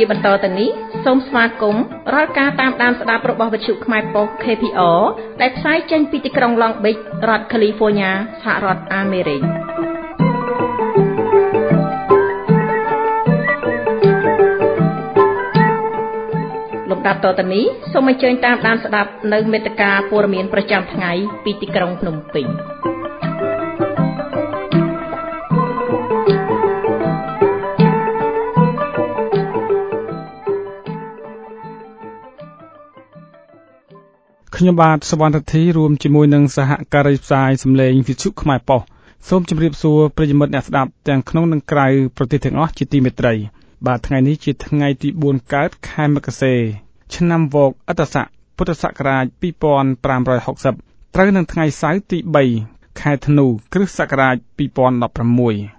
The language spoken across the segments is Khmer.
ជាបន្តទៅនេះសូមស្វាគមន៍រាល់ការតាមដានស្ដាប់របស់វិទ្យុខ្មែរប៉ុស្តិ៍ KPR ដែលផ្សាយចេញពីទីក្រុង Long Beach រដ្ឋ California សហរដ្ឋអាមេរិកលំដាប់តទៅនេះសូមអញ្ជើញតាមដានស្ដាប់នៅមេត្តាព័ត៌មានប្រចាំថ្ងៃពីទីក្រុងភ្នំពេញខ្ញុំបាទសវណ្ណរិទ្ធីរួមជាមួយនឹងសហការីផ្សាយសម្លេងវិទ្យុខ្មែរប៉ុស្តិ៍សូមជម្រាបសួរប្រិយមិត្តអ្នកស្ដាប់ទាំងក្នុងនិងក្រៅប្រទេសទាំងអស់ជាទីមេត្រីបាទថ្ងៃនេះជាថ្ងៃទី4កើតខែមករាឆ្នាំវកឥត្តស័កពុទ្ធសករាជ2560ត្រូវនឹងថ្ងៃសៅរ៍ទី3ខែធ្នូគ្រិស្តសករាជ2016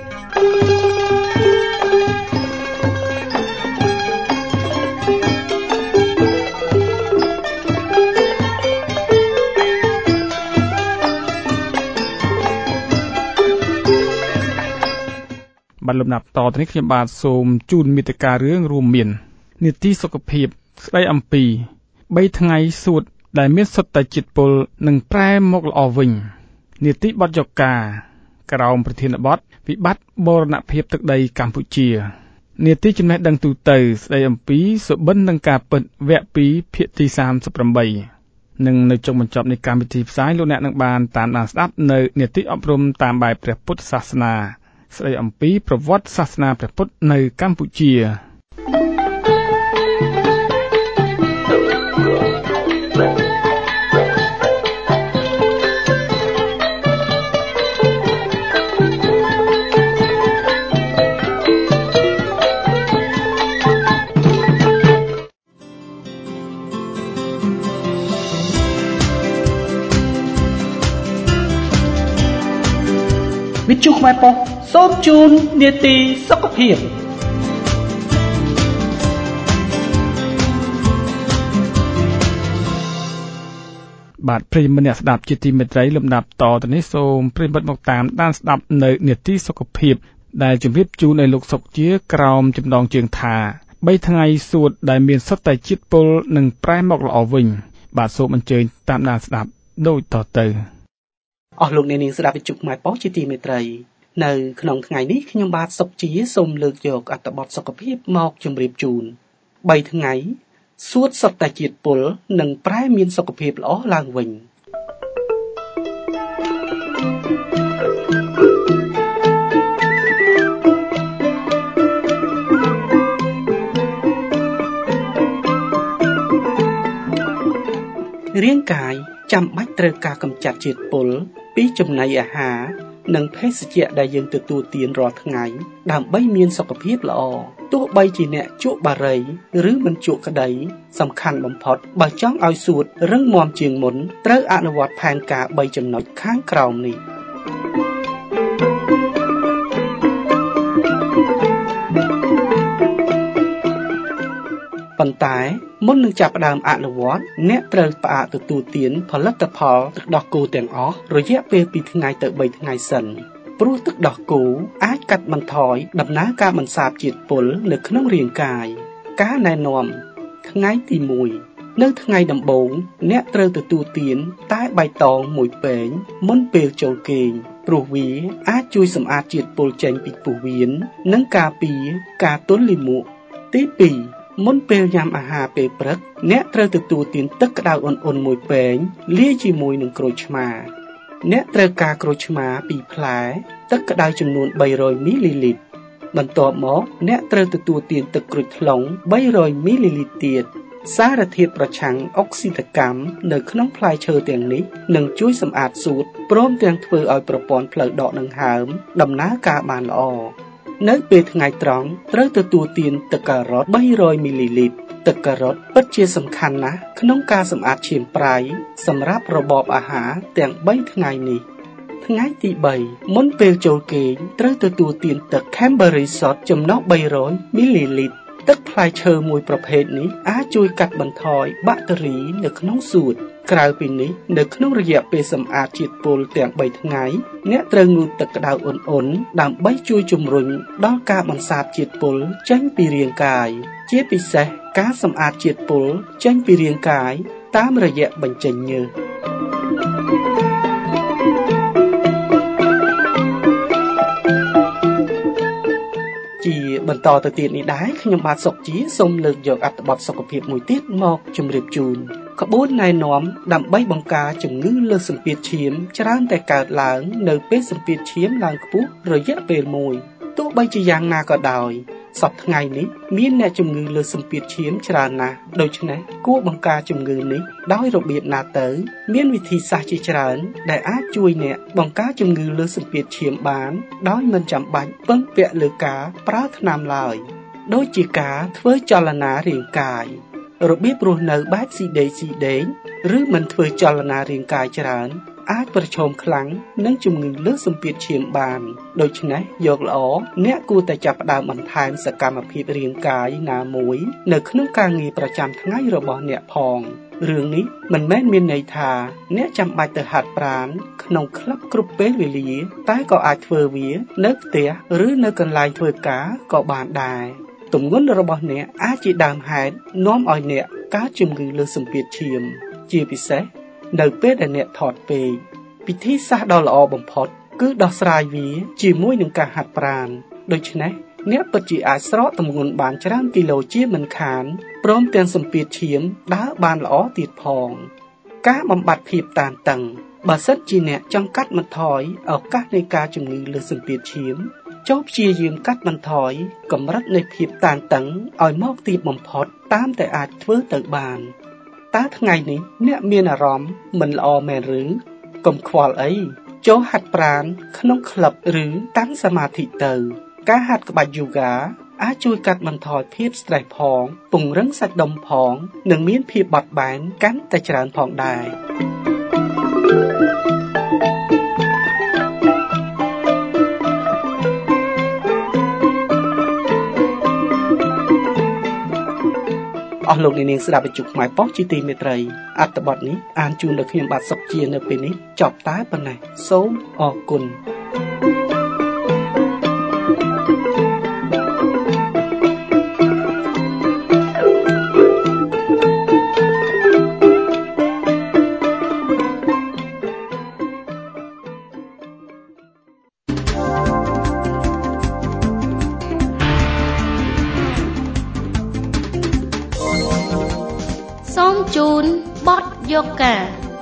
បាទលំដាប់តទៅនេះខ្ញុំបាទសូមជូនមេត្តារឿងរួមមាននីតិសុខភាពស្ដីអំពី3ថ្ងៃសួតដែលមានសុទ្ធតែជាតិពុលនិងប្រែមកល្អវិញនីតិបទយកាក្រោមប្រធានបទវិបត្តិបូរណភាពទឹកដីកម្ពុជានីតិចំណេះដឹងទូទៅស្ដីអំពីសុបិននិងការពិតវគ្គ2ភាគទី38និងនៅចុងបញ្ចប់នៃកម្មវិធីផ្សាយលោកអ្នកនឹងបានតាមដានស្ដាប់នៅនីតិអប់រំតាមបែបព្រះពុទ្ធសាសនាស្ដីអំពីប្រវត្តិសាសនាព្រះពុទ្ធនៅកម្ពុជាវិទ្យុខ្មែរប៉ុស្តិ៍សូមជូននីតិសុខភាពបាទប្រិយមិត្តអ្នកស្ដាប់ជាទីមេត្រីលំដាប់តទៅនេះសូមប្រិយមិត្តមកតាមដានស្ដាប់នៅនីតិសុខភាពដែលជម្រាបជូនឲ្យលោកសុកជាក្រោមចំណងជើងថា3ថ្ងៃសួតដែលមានសុទ្ធតែជាតិពុលនិងប្រែមកល្អវិញបាទសូមអញ្ជើញតាមដានស្ដាប់ដូចតទៅអស់លោកអ្នកនាងស្ដាប់វិទ្យុខ្មែរប៉ុស្តិ៍ជាទីមេត្រីនៅក្នុងថ្ងៃនេះខ្ញុំបាទសុកជាសូមលើកយកអត្ថបទសុខភាពមកជម្រាបជូន3ថ្ងៃសួតសុទ្ធតែជាតិពុលនិងប្រែមានសុខភាពល្អឡើងវិញរាងកាយចាំបាច់ត្រូវការកម្ចាត់ជាតិពុលពីចំណីអាហារនិងភេសជ្ជៈដែលយើងទទួលទានរាល់ថ្ងៃដើម្បីមានសុខភាពល្អទោះបីជាអ្នកជក់បារីឬមិនជក់ក្តីសំខាន់បំផុតបើចង់ឲ្យសួតរឹងមាំជាងមុនត្រូវអនុវត្តផែនការ3ចំណុចខាងក្រោមនេះប៉ុន្តែមុននឹងចាប់ផ្ដើមអនុវត្តអ្នកត្រូវផ្អាកទទួលទានផលិតផលទឹកដោះគោទាំងអស់រយៈពេល2ថ្ងៃទៅ3ថ្ងៃសិនព្រោះទឹកដោះគោអាចកាត់បន្ថយដំណើរការបន្សាបជាតិពុលនៅក្នុងរាងកាយការណែនាំថ្ងៃទី1នៅថ្ងៃដំបូងអ្នកត្រូវទទួលទានតែបៃតង1ពែងមុនពេលចូលគេងព្រោះវាអាចជួយសម្អាតជាតិពុលចេញពីពោះវៀននិងការពារការទល់លាមកទី2មុនពេលញ៉ាំអាហារពេលព្រឹកអ្នកត្រូវទទួលទានទឹកក្តៅអ៊ុនៗ1ពែងលាយជាមួយនឹងក្រូចឆ្មាអ្នកត្រូវការក្រូចឆ្មា2ផ្លែទឹកក្តៅចំនួន300មីលីលីត្របន្ទាប់មកអ្នកត្រូវទទួលទានទឹកក្រូចថ្លុង300មីលីលីត្រទៀតសារធាតុប្រឆាំងអុកស៊ីតកម្មនៅក្នុងផ្លែឈើទាំងនេះនឹងជួយសម្អាតសួតព្រមទាំងធ្វើឲ្យប្រព័ន្ធផ្លូវដកដង្ហើមដំណើរការបានល្អនៅពេលថ្ងៃត្រង់ត្រូវទទួលទានទឹកការ៉ុត300មីលីលីត្រទឹកការ៉ុតពិតជាសំខាន់ណាស់ក្នុងការសម្អាតឈាមប្រៃសម្រាប់របបអាហារទាំង3ថ្ងៃនេះថ្ងៃទី3មុនពេលចូលគេងត្រូវទទួលទានទឹក Cranberry Sauce ចំណុះ300មីលីលីត្រទឹកផ្លែឈើមួយប្រភេទនេះអាចជួយកាត់បន្ថយបាក់តេរីនៅក្នុងសួតក្រៅពីនេះនៅក្នុងរយៈពេលសម្អាតជាតិពុលទាំង3ថ្ងៃអ្នកត្រូវងូតទឹកក្តៅអ៊ុនៗដើម្បីជួយជំរុញដល់ការបន្សាបជាតិពុលចេញពីរាងកាយជាពិសេសការសម្អាតជាតិពុលចេញពីរាងកាយតាមរយៈបញ្ចេញញើសជាបន្តទៅទៀតនេះដែរខ្ញុំបាទសុកជាសូមលើកយកអត្ថបទសុខភាពមួយទៀតមកជម្រាបជូនក្បួនណែនាំដើម្បីបង្ការជំងឺលើសសម្ពាធឈាមច្រើនតែកើតឡើងនៅពេលសម្ពាធឈាមឡើងខ្ពស់រយៈពេលមួយទោះបីជាយ៉ាងណាក៏ដោយសប្តាហ៍ថ្ងៃនេះមានអ្នកជំងឺលើសសម្ពាធឈាមច្រើនណាស់ដូច្នេះគួរបង្ការជំងឺនេះដោយរបៀបណាទៅមានវិធីសាស្ត្រជាច្រើនដែលអាចជួយអ្នកបង្ការជំងឺលើសសម្ពាធឈាមបានដោយមិនចាំបាច់ពឹងពាក់លើការប្រើថ្នាំឡើយដូចជាការធ្វើចលនារាងកាយរបៀបរស់នៅបែបស៊ីដេងឬមិនធ្វើចលនារាងកាយច្រើនអាចប្រឈមខ្លាំងនឹងជំងឺលើសសម្ពាធឈាមបានដូច្នេះយកល្អអ្នកគួរតែចាប់ផ្ដើមបន្ថែមសកម្មភាពរាងកាយណាមួយនៅក្នុងការងារប្រចាំថ្ងៃរបស់អ្នកផងរឿងនេះមិនមែនមានន័យថាអ្នកចាំបាច់ទៅហាត់ប្រាណក្នុងក្លឹបគ្រប់ពេលវេលាតែក៏អាចធ្វើវានៅផ្ទះឬនៅកន្លែងធ្វើការក៏បានដែរទម្ងន់របស់អ្នកអាចជាដើមហេតុនាំឲ្យអ្នកកើតជំងឺលើសសម្ពាធឈាមជាពិសេសនៅពេលដែលអ្នកថតពេកវិធីសាស្ត្រដ៏ល្អបំផុតគឺដោះស្រាយវាជាមួយនឹងការហាត់ប្រាណដូច្នេះអ្នកពិតជាអាចស្រកទម្ងន់បានច្រើនគីឡូជាមិនខានព្រមទាំងសម្ពាធឈាមដើរបានល្អទៀតផងការបំបត្តិភាពតានតឹងបើសិនជាអ្នកចង់កាត់បន្ថយឱកាសនៃការជំងឺលើសសម្ពាធឈាមចុះព្យាយាមកាត់បន្ថយកម្រិតនៃភាពតានតឹងឲ្យមកទាបបំផុតតាមតែអាចធ្វើទៅបានតើថ្ងៃនេះអ្នកមានអារម្មណ៍មិនល្អមែនឬកុំខ្វល់អីចូលហាត់ប្រាណក្នុងក្លឹបឬតាំងសមាធិទៅការហាត់ក្បាច់យូហ្គាអាចជួយកាត់បន្ថយភាពស្ត្រេសផងពង្រឹងសាច់ដុំផងនិងមានភាពបត់បែនកាន់តែច្រើនផងដែរអស់លោកអ្នកនាងស្ដាប់វិទ្យុខ្មែរប៉ុស្តិ៍ជាទីមេត្រីអត្ថបទនេះអានជូនដល់ខ្ញុំបាទសុកជានៅពេលនេះចប់តែប៉ុណ្ណេះសូមអរគុណជូនបទយូហ្គាអស់លោកអ្នកនាង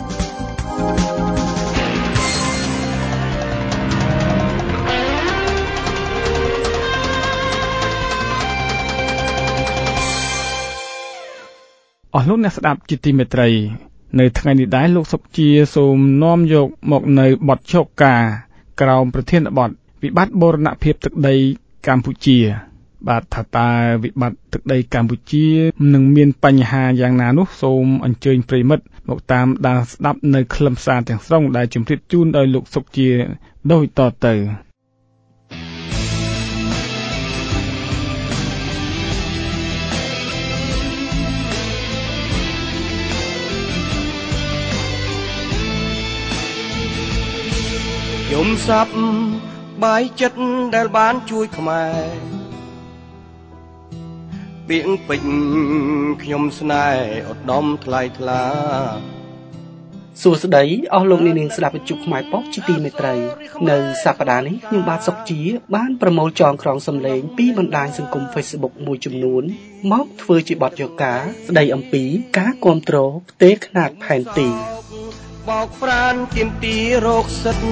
ស្ដាប់ជាទីមេត្រីនៅថ្ងៃនេះដែរលោកសុកជាសូមនាំយកមកនៅបទយូហ្គាក្រោមប្រធានបទវិបត្តិបូរណភាពទឹកដីកម្ពុជាបាទថាតើវិបត្តិទឹកដីកម្ពុជានឹងមានបញ្ហាយ៉ាងណានោះសូមអញ្ជើញប្រិមិត្តមកតាមដានស្ដាប់នៅខ្លឹមសារទាំងស្រុងដែលជម្រាបជូនដោយលោកសុកជាដូចតទៅយំសាប់បាយចិត្តដែលបានជួយខ្មែរពីងពេញខ្ញុំស្នេហ៍ឧត្តមថ្លៃថ្លាសួស្តីអស់លោកអ្នកនាងស្ដាប់វិទ្យុខ្មែរប៉ុស្តិ៍ជាទីមេត្រីនៅសប្តាហ៍នេះខ្ញុំបាទសុកជាបានប្រមូលចងក្រងសម្លេងពីបណ្ដាញសង្គម Facebook មួយចំនួនមកធ្វើជាបទយូហ្គាស្ដីអំពីការគាំទ្រផ្ទេរខ្នាតផែនទីបោកប្រានទាមទាររកសិទ្ធិ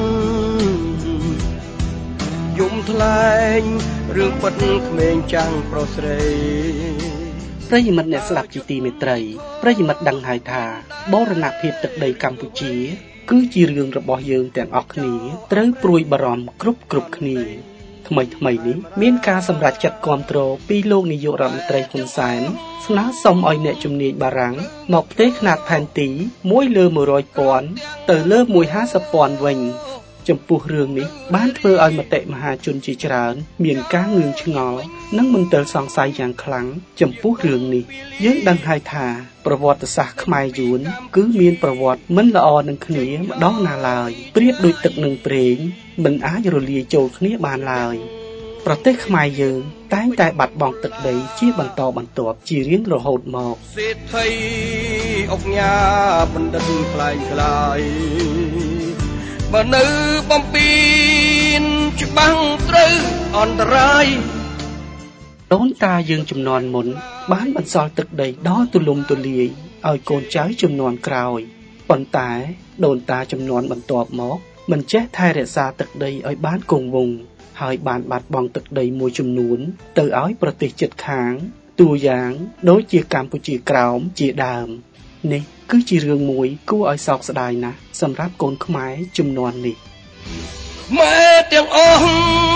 យំថ្លែងរឿងពិតក្មេងចាំងប្រុសស្រីប្រិយមិត្តអ្នកស្ដាប់ជាទីមេត្រីប្រិយមិត្តដឹងហើយថាបូរណភាពទឹកដីកម្ពុជាគឺជារឿងរបស់យើងទាំងអស់គ្នាត្រូវព្រួយបារម្ភគ្រប់គ្នាថ្មីនេះមានការសម្រេចចិត្តគាំទ្រពីលោកនាយករដ្ឋមន្ត្រីហ៊ុនសែនស្នើសុំឲ្យអ្នកជំនាញបារាំងមកផ្ទេរខ្នាតផែនទី1/100,000ទៅលើ1/50,000វិញចំពោះរឿងនេះបានធ្វើឲ្យមតិមហាជនជាច្រើនមានការងឿងឆ្ងល់និងមន្ទិលសង្ស័យយ៉ាងខ្លាំងចំពោះរឿងនេះយើងដឹងហើយថាប្រវត្តិសាស្ត្រខ្មែរយួនគឺមានប្រវត្តិមិនល្អនឹងគ្នាម្ដងណាឡើយប្រៀបដូចទឹកនិងប្រេងមិនអាចរលាយចូលគ្នាបានឡើយប្រទេសខ្មែរយើងតែងតែបាត់បង់ទឹកដីជាបន្តបន្ទាប់ជារៀងរហូតមកសេដ្ឋីអុកញ៉ាបណ្ឌិតខ្លែងខ្លាយបើនៅបំពេញច្បាំងត្រូវអន្តរាយដូនតាយើងជំនាន់មុនបានបន្សល់ទឹកដីដ៏ទូលំទូលាយឲ្យកូនចៅជំនាន់ក្រោយប៉ុន្តែដូនតាជំនាន់បន្ទាប់មកមិនចេះថែរក្សាទឹកដីឲ្យបានគង់វង្សហើយបានបាត់បង់ទឹកដីមួយចំនួនទៅឲ្យប្រទេសជិតខាងតួយ៉ាងដូចជាកម្ពុជាក្រោមជាដើមនេះគឺជារឿងមួយគួរឲ្យសោកស្ដាយណាស់សម្រាប់កូនខ្មែរជំនាន់នេះម៉ែទាំងអស់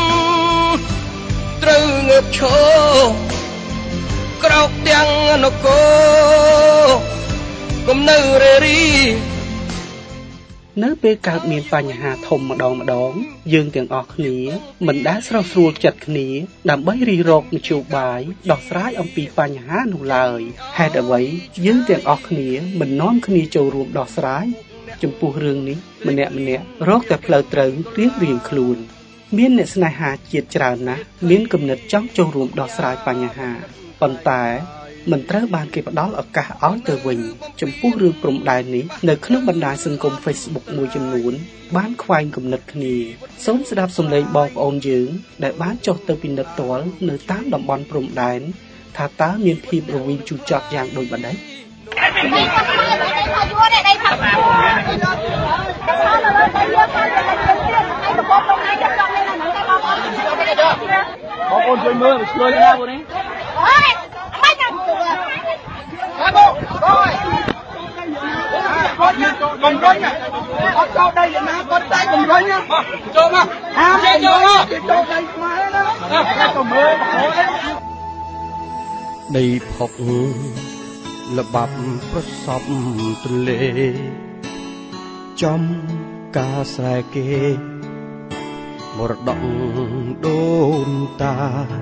ត្រូវងើបឈរក្រោកទាំងនគរកុំនៅរេរីនៅពេលកើតមានបញ្ហាធំម្ដងយើងទាំងអស់គ្នាមិនដែលស្រស់ស្រួលចិត្តគ្នាដើម្បីរិះរកមធ្យោបាយដោះស្រាយអំពីបញ្ហានោះឡើយហេតុអ្វីយើងទាំងអស់គ្នាមិននាំគ្នាចូលរួមដោះស្រាយចំពោះរឿងនេះម្នាក់រកតែផ្លូវត្រូវរៀងខ្លួនមានអ្នកស្នេហាជាតិច្រើនណាស់មានគំនិតចង់ចូលរួមដោះស្រាយបញ្ហាប៉ុន្តែមិនត្រូវបានគេផ្ដល់ឱកាសឲ្យទៅវិញចំពោះរឿងព្រំដែននេះនៅក្នុងបណ្ដាញសង្គម Facebook មួយចំនួនបានខ្វែងគំនិតគ្នាសូមស្ដាប់សំឡេងបងប្អូនយើងដែលបានចុះទៅពិនិត្យផ្ទាល់នៅតាមតំបន់ព្រំដែនថាតើមានភាពរវីងជូរចត់យ៉ាងដូចម្ដេចបងប្អូនជួយមើលឆ្លើយណាបងនេះបំរុញអត់ចូលដីយ៉ាងណាគាត់តែបំរុញចូលមកហាមចូលមកចូលដីខ្មែរណាទៅមើលដីផុកល្បាប់ប្រសពទន្លេចំការស្រែគេមរតកដូនតា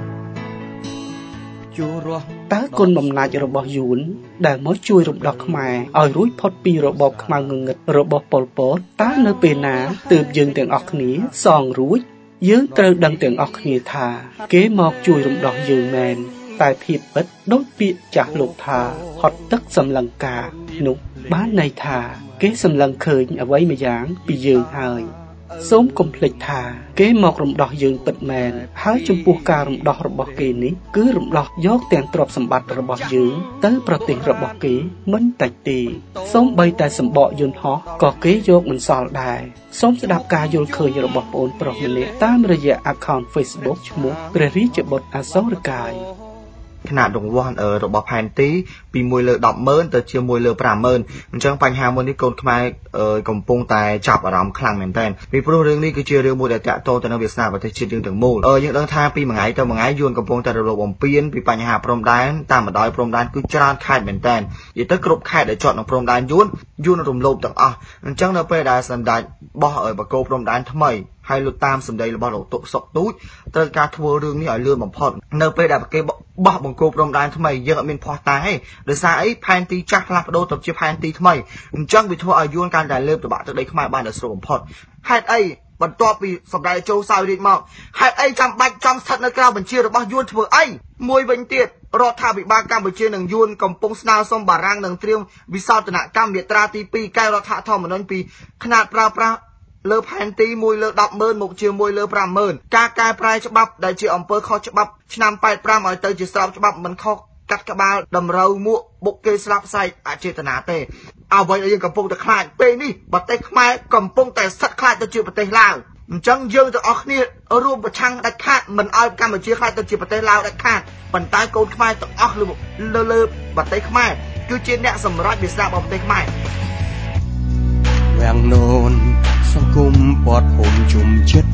តើគុណបំណាច់របស់យួនដែលមកជួយរំដោះខ្មែរឲ្យរួចផុតពីរបបខ្មៅងងឹតរបស់ប៉ុល ពតតើនៅពេលណាទើបយើងទាំងអស់គ្នាសងរួចយើងត្រូវដឹងទាំងអស់គ្នាថាគេមកជួយរំដោះយើងមែនតែភាពពិតដូចពាក្យចាស់លោកថាហត់ទឹកសម្លឹងការនោះបានន័យថាគេសម្លឹងឃើញអ្វីម្យ៉ាងពីយើងហើយសូមកុំភ្លេចថាគេមករំដោះយើងពិតមែនហើយចំពោះការរំដោះរបស់គេនេះគឺរំដោះយកទាំងទ្រព្យសម្បត្តិរបស់យើងទៅប្រទេសរបស់គេមិនតិចទេសូម្បីតែសម្បកយន្តហោះក៏គេយកមិនសល់ដែរសូមស្ដាប់ការយល់ឃើញរបស់ប្អូនប្រុសម្នាក់តាមរយៈ account Facebook ឈ្មោះព្រះរាជបុត្រអសូរកាយขนาดរង្វាន់របស់ផែនទីពី1លើ 10,000 ទៅជា1លើ 50,000 អញ្ចឹងបញ្ហាមួយនេះកូនខ្មែរកំពុងតែចាប់អារម្មណ៍ខ្លាំងមែនទែនពីព្រោះរឿងនេះគឺជារឿងមួយដែលតាក់ទងទៅនឹងវាសនាប្រទេសជាតិយើងទាំងមូលយើងដឹងថាពីមួយថ្ងៃទៅមួយថ្ងៃយួនកំពុងតែរលកបំពានពីបញ្ហាព្រំដែនតាមបណ្ដោយព្រំដែនគឺច្រើនខេត្តមែនទែននិយាយទៅគ្រប់ខេត្តដែលជាប់នឹងព្រំដែនយួនរំលោភទាំងអស់អញ្ចឹងនៅពេលដែលសម្ដេចបោះបកគោព្រំដែនថ្មីហើយលោកតាមសម្ដីរបស់លោកតុកសុកទូចត្រូវការធ្វើរឿងនេះឲ្យលឿនបំផុតនៅពេលដែលគេបោះបង្គោលព្រំដែនថ្មីយើងអត់មានភ័ស្តុតាងទេដោយសារអីផែនទីចាស់ផ្លាស់ប្ដូរទៅជាផែនទីថ្មីអញ្ចឹងវាធ្វើឲ្យយួនកាន់តែលើបតបាក់ទឹកដីខ្មែរបានដោយស្រួលបំផុតហេតុអីបន្ទាប់ពីសម្ដេចចូលសោយរាជមកហេតុអីចាំបាច់ចំស្ថិតនៅក្រៅបញ្ជារបស់យួនធ្វើអីមួយវិញទៀតរដ្ឋាភិបាលកម្ពុជានិងយួនកំពុងស្នើសុំបារាំងនឹងត្រៀមវិសោធនកម្មមាត្រាទី2កែរដ្ឋធម្មនុញ្ញពីຂະຫນាតប្រើប្រាស់លើផែនទី1លើ 10,000 មកជា1លើ 50,000 ការកែប្រែច្បាប់ដែលជាអំពើខុសច្បាប់ឆ្នាំ85ឲ្យទៅជាស្របច្បាប់មិនខុសកាត់ក្បាលតម្រូវមួកបុកគេស្លាប់ផ្សាយអចេតនាទេអ្វីដែលយើងកំពុងតែខ្លាចពេលនេះប្រទេសខ្មែរកំពុងតែស្ថិតខ្លាចទៅជាប្រទេសឡាវអញ្ចឹងយើងទាំងអស់គ្នារួមប្រឆាំងដាច់ខាតមិនឲ្យកម្ពុជាខ្លាចទៅជាប្រទេសឡាវដាច់ខាតប៉ុន្តែកូនខ្មែរទាំងអស់លើប្រទេសខ្មែរគឺជាអ្នកសម្រេចវាសនារបស់ប្រទេសខ្មែរវាំងនោនសង្គមពតភូមិជុំចិត្ត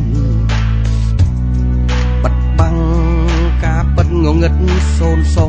បាត់បាំងការពិតងងឹតសូនសង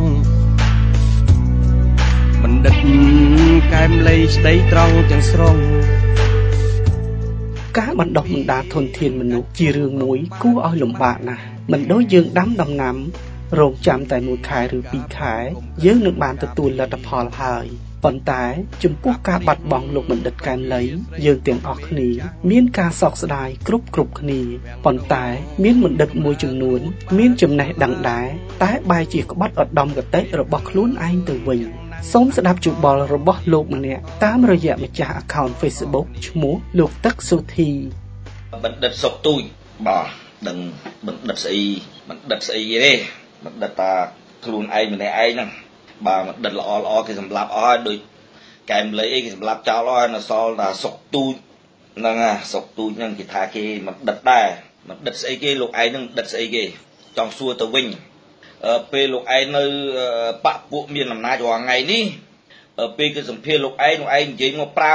បណ្ឌិតកែមលៃស្ដីត្រង់ទាំងស្រុងការបណ្ដុះបណ្ដាលធនធានមនុស្សជារឿងមួយគួរឲ្យលំបាកណាស់មិនដូចយើងដាំដំណាំរងចាំតែ1ខែឬ2ខែយើងនឹងបានទទួលលទ្ធផលហើយប៉ុន្តែចំពោះការបាត់បង់លោកបណ្ឌិតកែមលីយើងទាំងអស់គ្នាមានការសោកស្ដាយគ្រប់គ្នាប៉ុន្តែមានបណ្ឌិតមួយចំនួនមានចំណេះដឹងដែរតែបែរជាក្បត់ឧត្តមគតិរបស់ខ្លួនឯងទៅវិញសូមស្ដាប់យោបល់របស់លោកម្នាក់តាមរយៈម្ចាស់ account Facebook ឈ្មោះលោកទឹកសុធីបណ្ឌិតសុកទូចបាទដឹងបណ្ឌិតស្អីទេបណ្ឌិតតាខ្លួនឯងម្នាក់ឯងហ្នឹងបាទបណ្ឌិតល្អគេសម្លាប់អស់ហើយដូចកែមលីអីគេសម្លាប់ចោលអស់នៅសល់តែសុកទូចហ្នឹងសុកទូចហ្នឹងគេថាគេបណ្ឌិតដែរបណ្ឌិតស្អីគេលោកឯងហ្នឹងបណ្ឌិតស្អីគេចង់សួរទៅវិញពេលលោកឯងនៅបកពួកមានអំណាចរាល់ថ្ងៃនេះពេលគឺសម្ភារលោកឯងនិយាយមកប្រើ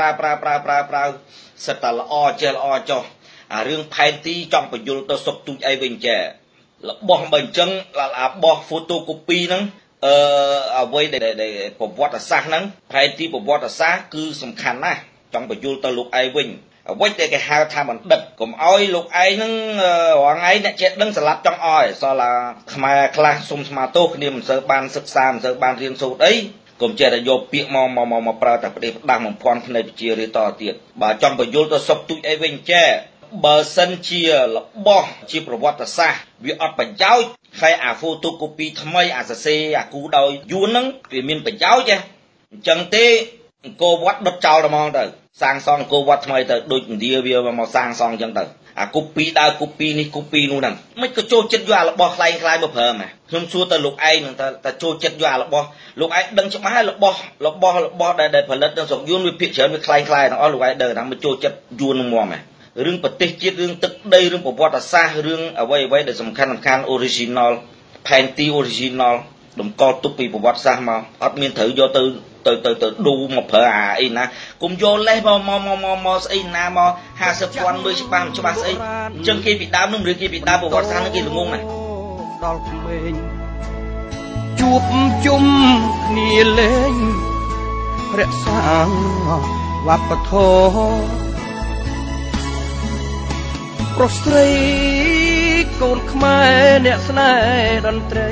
សិតតែល្អចេះល្អចោះអារឿងផែនទីចង់បញ្យល់ទៅសុកទូចអីវិញចារបស់បើអញ្ចឹងអាបោះ photocopy ហ្នឹងអ្វីដែលប្រវត្តិសាស្ត្រហ្នឹងផែនទីប្រវត្តិសាស្ត្រគឺសំខាន់ណាស់ចង់បញ្យល់ទៅលោកឯងវិញអ្វីដែលគេហៅថាបណ្ឌិតកុំអោយលោកឯងហ្នឹងរាល់ថ្ងៃអ្នកចេះដឹងស្លាប់ចង់អោយសល់ឡាខ្មែរខ្លះសុំស្មាទោសគ្នាមិនសូវបានសិក្សាមិនសូវបានរៀនសូត្រអីកុំចេះតែយកពាក្យមកប្រើតែផ្ដេសផ្ដាស់បំភាន់ភ្នែកជារៀតទៀតបើចង់បញ្យល់ទៅសុកទូចអីវិញចេះបើសិនជារបស់ជាប្រវត្តិសាស្ត្រវាអត់ប្រយោជន៍ហើយអា photocopy ថ្មីអាសរសេរអាគូដោយយួនហ្នឹងវាមានប្រយោជន៍អញ្ចឹងទេអង្គរវត្តដុតចោលតែហ្មងទៅសាងសង់អង្គរវត្តថ្មីទៅដូចឥណ្ឌាវាមកសាងសង់អញ្ចឹងទៅអាគូពីដើរគូពីនេះគូពីនោះហ្នឹងមិនក៏ចូលចិត្តយកអារបស់ខ្លែងខ្លាយមកប្រើមកខ្ញុំសួរទៅលោកឯងនឹងតែចូលចិត្តយកអារបស់លោកឯងដឹងច្បាស់ហើយរបស់ដែលផលិតនៅស្រុកយួនវាភាគច្រើនវាខ្លែងខ្លាយទាំងអស់លោកឯងដឹងថាមិនចូលចិត្តយួននឹងមកមករឿងប្រទេសជាតិរឿងទឹកដីរឿងប្រវត្តិសាស្ត្ររឿងអ្វីដែលសំខាន់ original ផែនទី original តម្កល់ទុកពីប្រវត្តិសាស្ត្រមកអត់មានត្រូវយកទៅឌូមកប្រើអាអីណាគុំយកលេសមកស្អីណាមក 50,000 មើលច្បាស់មិនច្បាស់ស្អីអញ្ចឹងគេពីដើមនឹងឬគេពីដើមប្រវត្តិសាស្ត្រនឹងគេល្ងងណាស់ដល់ក្មេងជួបជុំគ្នាលេងរក្សាវប្បធម៌ប្រុសស្រីកូនខ្មែរអ្នកស្នេហ៍តន្ត្រី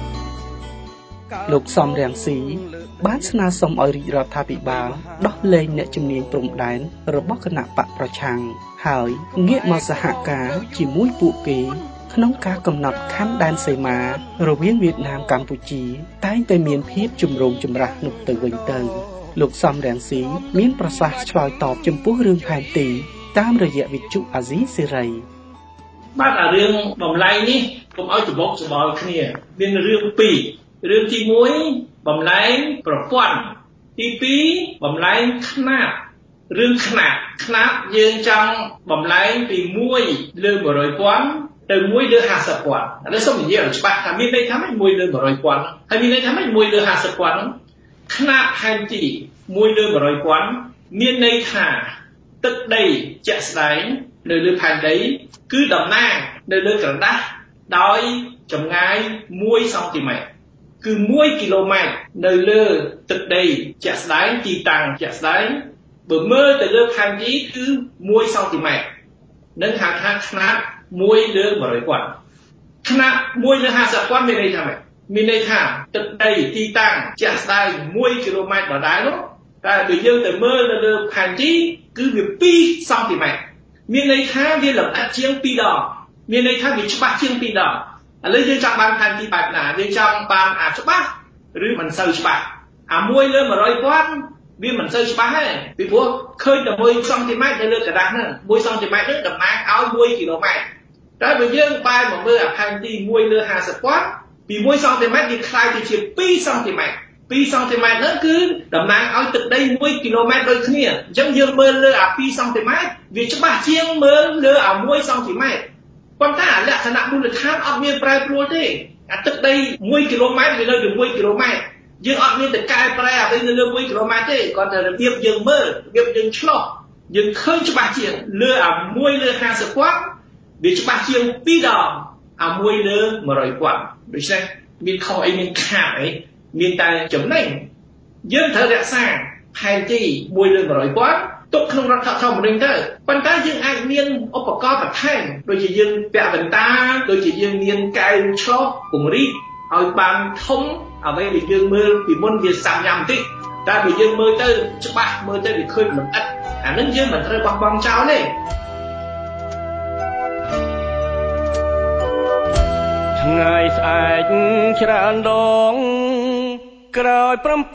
លោកសំរាំងស៊ីបានស្នើសុំឲ្យរាជរដ្ឋាភិបាលដោះលែងអ្នកជំនាញព្រំដែនរបស់គណៈបកប្រឆាំងហើយងាកមកសហការជាមួយពួកគេក្នុងការកំណត់ខណ្ឌដែនសីមារវាងវៀតណាមកម្ពុជាតែងតែមានភាពចម្រូងចម្រាសនោះទៅវិញទៅលោកសំរាំងស៊ីមានប្រសាសន៍ឆ្លើយតបចំពោះរឿងផែនទីតាមរយៈវិទ្យុអាស៊ីសេរីបាទអារឿងបំលែងនេះកុំឲ្យច្បោកច្បល់គ្នាមានរឿងពីររឿងទី1បំលែងប្រព័ន្ធទី2បំលែងខ្នាតរឿងខ្នាតយើងចង់បំលែងពី1លើ100,000ទៅ1លើ50,000ឥឡូវសូមនិយាយឲ្យច្បាស់ថាមានន័យថាម៉េច1លើ100,000ហើយមានន័យថាម៉េច1លើ50,000ខ្នាតផែនទី1លើ100,000មានន័យថាទឹកដីជាក់ស្ដែងនៅលើផែនដីគឺតំណាងនៅលើក្រដាសដោយចម្ងាយ1សង់ទីម៉ែត្រគឺ1គីឡូម៉ែត្រនៅលើទឹកដីជាក់ស្ដែងទីតាំងជាក់ស្ដែងបើមើលទៅលើផែនទីគឺ1សង់ទីម៉ែត្រនឹងហៅថាខ្នាត1លើ100,000ខ្នាត1លើ50,000មានន័យថាម៉េចមានន័យថាទឹកដីទីតាំងជាក់ស្ដែង1គីឡូម៉ែត្រដដែលនោះតែបើយើងទៅមើលនៅលើផែនទីគឺវា2សង់ទីម៉ែត្រមានន័យថាវាលម្អិតជាង2ដងមានន័យថាវាច្បាស់ជាង2ដងឥឡូវយើងចង់បានផែនទីបែបណាយើងចង់បានអាច្បាស់ឬមិនសូវច្បាស់អា1លើ100,000វាមិនសូវច្បាស់ទេពីព្រោះឃើញតែ1សង់ទីម៉ែត្រនៅលើក្រដាសហ្នឹង1សង់ទីម៉ែត្រហ្នឹងតំណាងឲ្យ1គីឡូម៉ែត្រតែបើយើងបែរមកមើលអាផែនទី1លើ50,000ពី1សង់ទីម៉ែត្រវាคล้ายទៅជា2សង់ទីម៉ែត្រ2សង់ទីម៉ែត្រហ្នឹងគឺតំណាងឲ្យទឹកដី1គីឡូម៉ែត្រដូចគ្នាអញ្ចឹងយើងមើលលើអា2សង់ទីម៉ែត្រវាច្បាស់ជាងមើលលើអា1សង់ទីម៉ែត្រប៉ុន្តែលក្ខណៈមូលដ្ឋានអត់មានប្រែប្រួលទេអាទឹកដី1គីឡូម៉ែត្រវានៅលើ1គីឡូម៉ែត្រយើងអត់មានតែកែប្រែអ្វីនៅលើ1គីឡូម៉ែត្រទេគ្រាន់តែរបៀបយើងមើលរបៀបយើងឆ្លោះយើងឃើញច្បាស់ជាងលើអា1លើ50,000វាច្បាស់ជាង2ដងអា1លើ100,000ដូច្នេះមានខុសអីមានខាតអីមានតែចំណេញយើងត្រូវរក្សាផែនទី1លើទុកក្នុងរដ្ឋធម្មនុញ្ញទៅប៉ុន្តែយើងអាចមានឧបករណ៍បន្ថែមដូចជាយើងពាក់វ៉ែនតាដូចជាយើងមានកែវឆ្លុះពង្រីកឲ្យបានធំអ្វីដែលយើងមើលពីមុនវាសាំញ៉ាំបន្តិចតែបើយើងមើលទៅច្បាស់មើលទៅវាឃើញលម្អិតអានឹងយើងមិនត្រូវបោះបង់ចោលទេថ្ងៃស្អែកច្រើនដងក្រោយ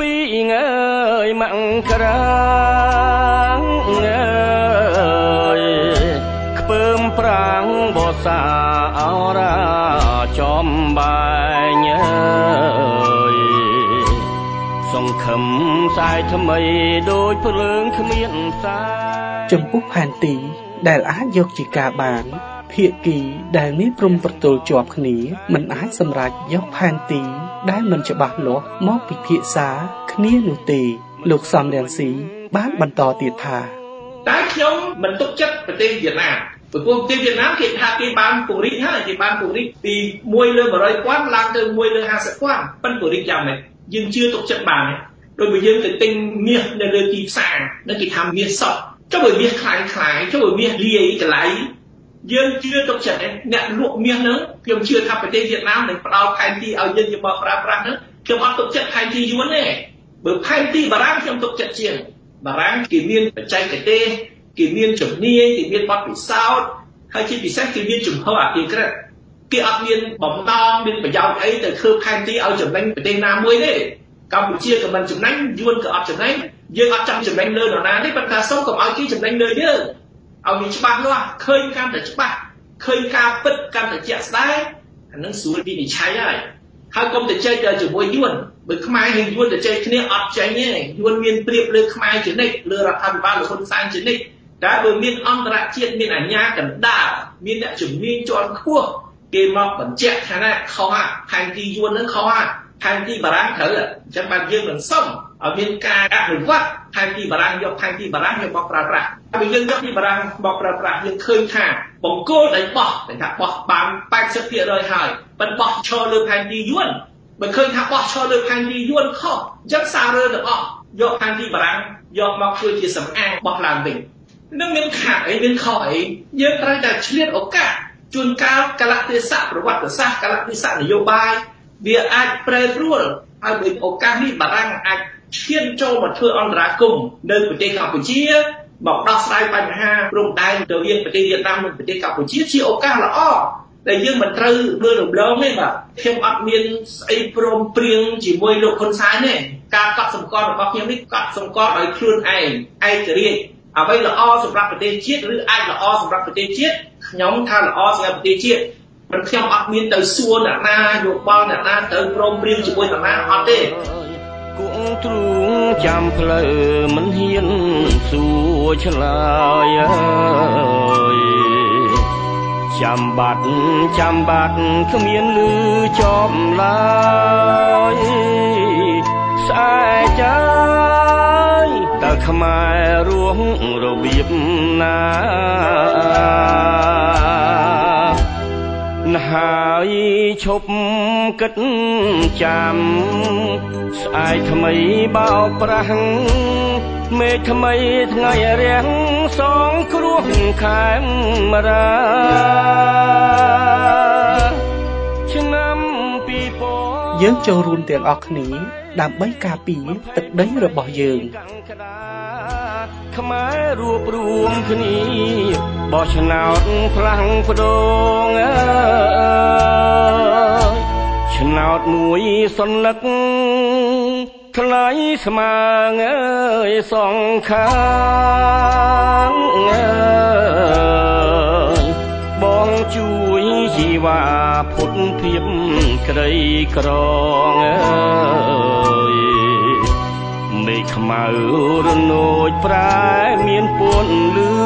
7ងើយមករាងងើយខ្ពើមប្រាំងបសាអរាចំបាយអើយសង្ឃឹមស្អែកថ្មីដូចភ្លើងគ្មានផ្សាយចំពោះផែនទីដែលអាចយកជាការបានភាគីដែលមានព្រំប្រទល់ជាប់គ្នាមិនអាចសម្រេចយកផែនទីដែលមិនច្បាស់លាស់មកពិភាក្សាគ្នានោះទេលោកសំរងស៊ីបានបន្តទៀតថាតែខ្ញុំមិនទុកចិត្តប្រទេសវៀតណាមព្រោះប្រទេសវៀតណាមគេថាគេបានពង្រីកហើយគេបានពង្រីកពី1លើ 100,000 ឡើងទៅ1លើ 50,000 ប៉ុន្តែពង្រីកយ៉ាងម៉េចយើងជឿទុកចិត្តបានទេដូចបើយើងទៅទិញមាសនៅលើទីផ្សារនឹងគេថាមាសសក់ចុះបើមាសខ្លាយចុះបើមាសលាយកន្លែងយើងជឿទុកចិត្តទេអ្នកលក់មាសហ្នឹងខ្ញុំជឿថាប្រទេសវៀតណាមនឹងផ្ដល់ផែនទីឲ្យយើងយកមកប្រើប្រាស់ហ្នឹងខ្ញុំអត់ទុកចិត្តផែនទីយួនទេបើផែនទីបារាំងខ្ញុំទុកចិត្តជាងបារាំងគេមានបច្ចេកទេសគេមានជំនាញគេមានបទពិសោធន៍ហើយជាពិសេសគេមានជំហរអភិក្រិតគេអត់មានបំណងមានប្រយោជន៍អីទៅធ្វើផែនទីឲ្យចំណេញប្រទេសណាមួយទេកម្ពុជាក៏មិនចំណេញយួនក៏អត់ចំណេញយើងអត់ចង់ចំណេញលើនរណាទេប៉ុន្តែសូមកុំឲ្យគេចំណេញលើយើងឲ្យវាច្បាស់លាស់ឃើញកាន់តែច្បាស់ឃើញការពិតកាន់តែជាក់ស្ដែងអានឹងស្រួលវិនិច្ឆ័យហើយកុំទៅចែកជាមួយយួនបើខ្មែរហើយយួនទៅចែកគ្នាអត់ចេញទេយួនមានព្រៀបលើខ្មែរជានិច្ចលើរដ្ឋាភិបាលលោកហ៊ុនសែនជានិច្ចតែបើមានអន្តរជាតិមានអាជ្ញាកណ្ដាលមានអ្នកជំនាញជាន់ខ្ពស់គេមកបញ្ជាក់ថាណាខុសផែនទីយួននឹងខុសផែនទីបារាំងត្រូវអញ្ចឹងបានយើងនឹងសុំឲ្យមានការអនុវត្តផែនទីបារាំងយកផែនទីបារាំងយកមកប្រើប្រាស់បើយើងយកពីបារាំងមកប្រើប្រាស់យើងឃើញថាបង្គោលដែលបោះតែថាបោះបាន 80% ហើយប៉ុន្តែបោះឈរលើផែនទីយួនបើឃើញថាបោះឈរលើផែនទីយួនខុសអញ្ចឹងសាររើទាំងអស់យកផែនទីបារាំងយកមកធ្វើជាសំអាងបោះឡើងវិញនឹងមានខាតអីមានខុសអីយើងត្រូវតែឆ្លៀតឱកាសជួនកាលកលៈទេសៈប្រវត្តិសាស្ត្រកលៈទេសៈនយោបាយវាអាចប្រែប្រួលហើយដោយឱកាសនេះបារាំងអាចឈានចូលមកធ្វើអន្តរាគមន៍នៅប្រទេសកម្ពុជាមកដោះស្រាយបញ្ហាព្រំដែនរវាងប្រទេសវៀតណាមនិងប្រទេសកម្ពុជាជាឱកាសល្អដែលយើងមិនត្រូវមើលរំលងទេបាទខ្ញុំអត់មានស្អីព្រមព្រៀងជាមួយលោកហ៊ុនសែនទេការកត់សម្គាល់របស់ខ្ញុំនេះកត់សម្គាល់ដោយខ្លួនឯងឯករាជ្យអ្វីល្អសម្រាប់ប្រទេសជាតិឬអាចល្អសម្រាប់ប្រទេសជាតិខ្ញុំថាល្អសម្រាប់ប្រទេសជាតិព្រោះខ្ញុំអត់មានទៅសួរអ្នកណាយោបល់អ្នកណាទៅព្រមព្រៀងជាមួយអ្នកណាអត់ទេគង់ទ្រូងចាំផ្លូវមិនហ៊ានសួរឆ្លើយអើយចាំបាត់គ្មានលឺចប់ឡើយស្អែកចាយតើខ្មែររស់របៀបណាហើយឈប់គិតចាំស្អែកថ្មីបោកប្រាស់មេឃថ្មីថ្ងៃរាំងសងគ្រោះខែមរាឆ្នាំ2000 យើងចូលរួមទាំងអស់គ្នាដើម្បីការពារទឹកដីរបស់យើងខ្មែររួបរวมគ្នាបោះឆ្នោតផ្លាំងផ្ដងឆ្នោតមួយសន្លឹកថ្លៃស្មើងសងខាងបងជួយជីវ៉ាផុតភាពក្រីក្រមេឃខ្មៅរនោចប្រែមានពន់លឺ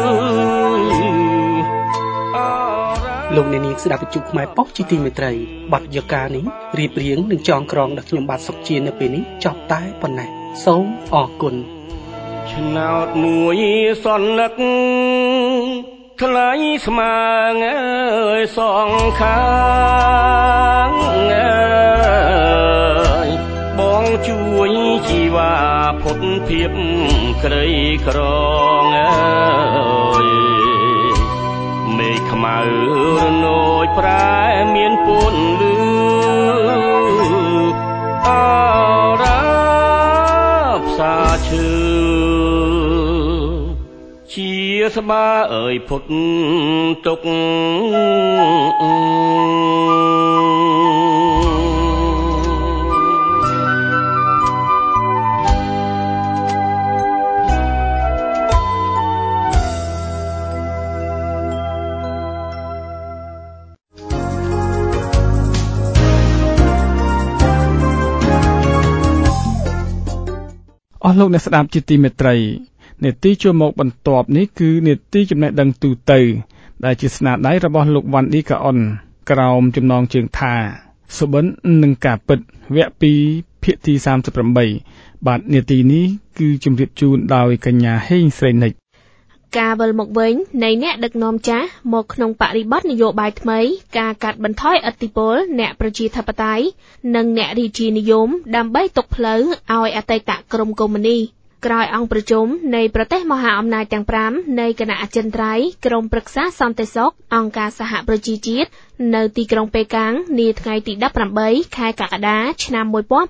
លោកអ្នកនាងស្ដាប់វិទ្យុខ្មែរប៉ុស្តិ៍ជាទីមេត្រីបទយកានេះរៀបរៀងនិងចងក្រងដល់ខ្ញុំបាទសុកជានៅពេលនេះចប់តែប៉ុណ្ណេះសូមអរគុណឆ្នោតមួយសន្លឹកថ្លៃស្មើងសងខាងបងជួយជីវ៉ាផុតភាពក្រីក្រងអើយមេឃខ្មៅរនោចប្រែមានពន្លឺអរ៉ាផ្សាឈឺជាស្បាអើយផុតទុកអស់លោកអ្នកស្ដាប់ជាទីមេត្រីនេតិចូលមកបន្ទាប់នេះគឺនេតិចំណេះដឹងទូទៅដែលជាស្នាដៃរបស់លោកវ៉ាន់ឌីកាអុនក្រោមចំណងជើងថាសុបិននិងការពិតវគ្គ2ភាគទី38បាទនេតិនេះគឺជម្រាបជូនដោយកញ្ញាហេងស្រីនិចការវិលមកវិញនៃអ្នកដឹកនាំចាស់មកក្នុងបរិបទនយោបាយថ្មីការកាត់បន្ថយឥទ្ធិពលអ្នកប្រជាធិបតេយ្យនិងអ្នករាជានិយមដើម្បីទុកផ្លូវឲ្យអតីតក្រុមកុម្មុយនីសក្រោយអង្គប្រជុំនៃប្រទេសមហាអំណាចទាំង5នៃគណៈអចិន្ត្រៃយ៍ក្រុមប្រឹក្សាសន្តិសុខអង្គការសហប្រជាជាតិនៅទីក្រុងប៉េកាំងនាថ្ងៃទី18ខែកក្កដាឆ្នាំ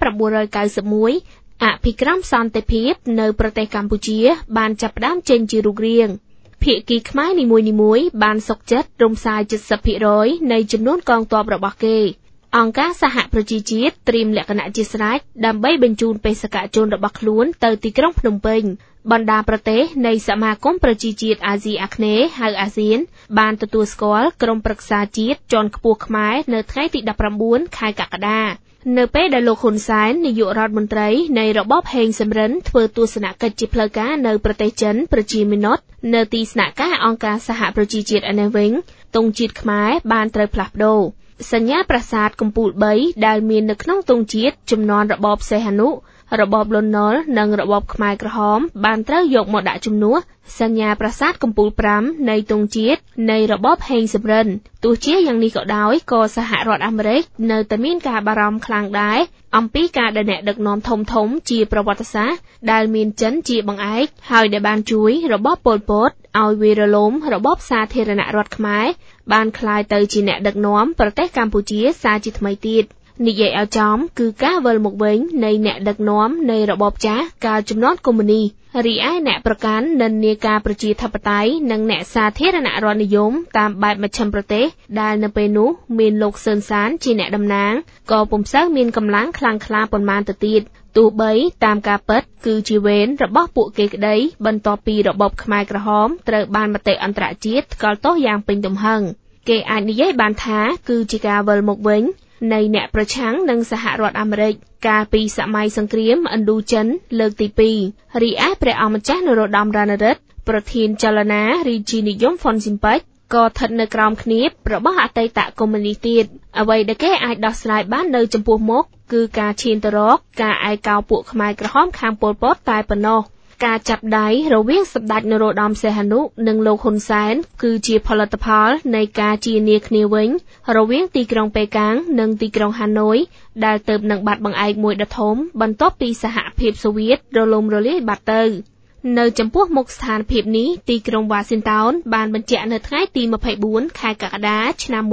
1991អភិក្រមសន្តិភាពនៅប្រទេសកម្ពុជាបានចាប់ផ្ដើមចេញជារូបរាងភាគីខ្មែរនីមួយៗបានសុខចិត្តរំសាយ 70% នៃចំនួនកងទ័ពរបស់គេអង្គការសហប្រជាជាតិត្រៀមលក្ខណៈជាស្រេចដើម្បីបញ្ជូនបេសកជនរបស់ខ្លួនទៅទីក្រុងភ្នំពេញបណ្ដាប្រទេសនៃសមាគមប្រជាជាតិអាស៊ីអាគ្នេយ៍ហៅអាស៊ានបានទទួលស្គាល់ក្រុមប្រឹក្សាជាតិជាន់ខ្ពស់ខ្មែរនៅថ្ងៃទី19ខែកក្កដានៅពេលដែលលោកហ៊ុនសែននាយករដ្ឋមន្ត្រីនៃរបបហេងសំរិនធ្វើទស្សនកិច្ចជាផ្លូវការនៅប្រទេសចិនប្រជាមានិតនៅទីស្នាក់ការអង្គការសហប្រជាជាតិឯនេះវិញទង់ជាតិខ្មែរបានត្រូវផ្លាស់ប្ដូរសញ្ញាប្រាសាទកំពូល3ដែលមាននៅក្នុងទង់ជាតិជំនាន់របបសីហនុរបបលន់នល់និងរបបខ្មែរក្រហមបានត្រូវយកមកដាក់ជំនួសសញ្ញាប្រាសាទកំពូល5នៃទង់ជាតិនៃរបបហេងសំរិនទោះជាយ៉ាងនេះក៏ដោយក៏សហរដ្ឋអាមេរិកនៅតែមានការបារម្ភខ្លាំងដែរអំពីការដែលអ្នកដឹកនាំធំៗជាប្រវត្តិសាស្ត្រដែលមានចិនជាបង្អែកហើយដែលបានជួយរបបប៉ុលពតឲ្យវារលំរបបសាធារណរដ្ឋខ្មែរបានក្លាយទៅជាអ្នកដឹកនាំប្រទេសកម្ពុជាសាជាថ្មីទៀតនិយាយឲ្យចំគឺការវិលមកវិញនៃអ្នកដឹកនាំនៃរបបចាស់កាលជំនាន់កុម្មុយនីសរីឯអ្នកប្រកាន់និន្នាការប្រជាធិបតេយ្យនិងអ្នកសាធារណរដ្ឋនិយមតាមបែបមជ្ឈិមប្រទេសដែលនៅពេលនោះមានលោកសឿនសានជាអ្នកតំណាងក៏ពុំសូវមានកម្លាំងខ្លាំងក្លាប៉ុន្មានទៅទៀតទោះបីតាមការពិតគឺជាវេនរបស់ពួកគេក្តីបន្ទាប់ពីរបបខ្មែរក្រហមត្រូវបានមតិអន្តរជាតិថ្កោលទោសយ៉ាងពេញទំហឹងគេអាចនិយាយបានថាគឺជាការវិលមកវិញនៃអ្នកប្រឆាំងនឹងសហរដ្ឋអាមេរិកកាលពីសម័យសង្គ្រាមឥណ្ឌូចិនលើកទី2រីឯព្រះអង្គម្ចាស់នរោត្តមរណរដ្ឋប្រធានចលនារាជានិយមហ្វុនស៊ីមប៉ិចក៏ស្ថិតនៅក្រោមឃ្នាបរបស់អតីតកុម្មុយនីសទៀតអ្វីដែលគេអាចដោះស្រាយបាននៅចំពោះមុខគឺការឈានទៅរកការឯកោពួកខ្មែរក្រហមខាងប៉ុលពតតែប៉ុណ្ណោះការចាប់ដៃរវាងសម្ដេចនរោត្តមសីហនុនិងលោកហ៊ុនសែនគឺជាផលិតផលនៃការជានាគ្នាវិញរវាងទីក្រុងប៉េកាំងនិងទីក្រុងហាណូយដែលទើបនឹងបាត់បង្អែកមួយដ៏ធំបន្ទាប់ពីសហភាពសូវៀតរលំរលាយបាត់ទៅនៅចំពោះមុខស្ថានភាពនេះទីក្រុងវ៉ាស៊ីនតោនបានបញ្ជាក់នៅថ្ងៃទី24ខែកក្កដាឆ្នាំ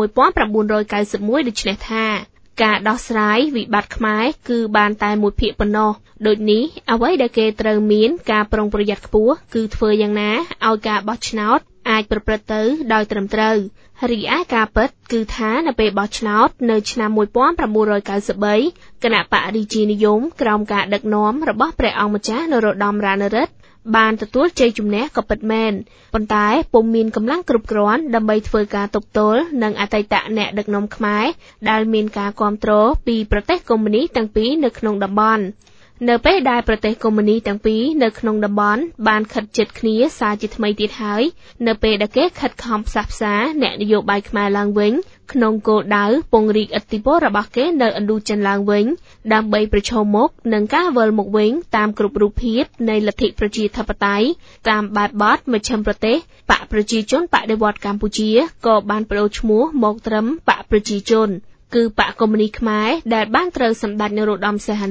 1991ដូចនេះថាការដោះស្រាយវិបត្តិខ្មែរគឺបានតែមួយភាគប៉ុណ្ណោះដូចនេះអ្វីដែលគេត្រូវមានការប្រុងប្រយ័ត្នខ្ពស់គឺធ្វើយ៉ាងណាឲ្យការបោះឆ្នោតអាចប្រព្រឹត្តទៅដោយត្រឹមត្រូវរីឯការពិតគឺថានៅពេលបោះឆ្នោតនៅឆ្នាំ1993គណៈបករាជានិយមក្រោមការដឹកនាំរបស់ព្រះអង្គម្ចាស់នរោត្តមរណរដ្ឋបានទទួលជ័យជំនះក៏ពិតមែនប៉ុន្តែពុំមានកម្លាំងគ្រប់គ្រាន់ដើម្បីធ្វើការទប់ទល់នឹងអតីតអ្នកដឹកនាំខ្មែរដែលមានការគាំទ្រពីប្រទេសកុម្មុយនីសទាំងពីរនៅក្នុងតំបន់នៅពេលដែលប្រទេសកុម្មុយនីសទាំងពីរនៅក្នុងតំបន់បានខិតជិតគ្នាសារជាថ្មីទៀតហើយនៅពេលដែលគេខិតខំផ្សះផ្សាអ្នកនយោបាយខ្មែរឡើងវិញក្នុងគោលដៅពង្រីកឥទ្ធិពលរបស់គេនៅឥណ្ឌូចិនឡើងវិញដើម្បីប្រឈមមុខនឹងការវិលមកវិញតាមគ្រប់រូបភាពនៃលទ្ធិប្រជាធិបតេយ្យតាមបែបបទមជ្ឈិមប្រទេសបកប្រជាជនបដិវត្តន៍កម្ពុជាក៏បានប្តូរឈ្មោះមកត្រឹមបកប្រជាជនគឺបកកុម្មុយនីសខ្មែរដែលបានត្រូវសម្ដេចនរោត្តមសីហនុ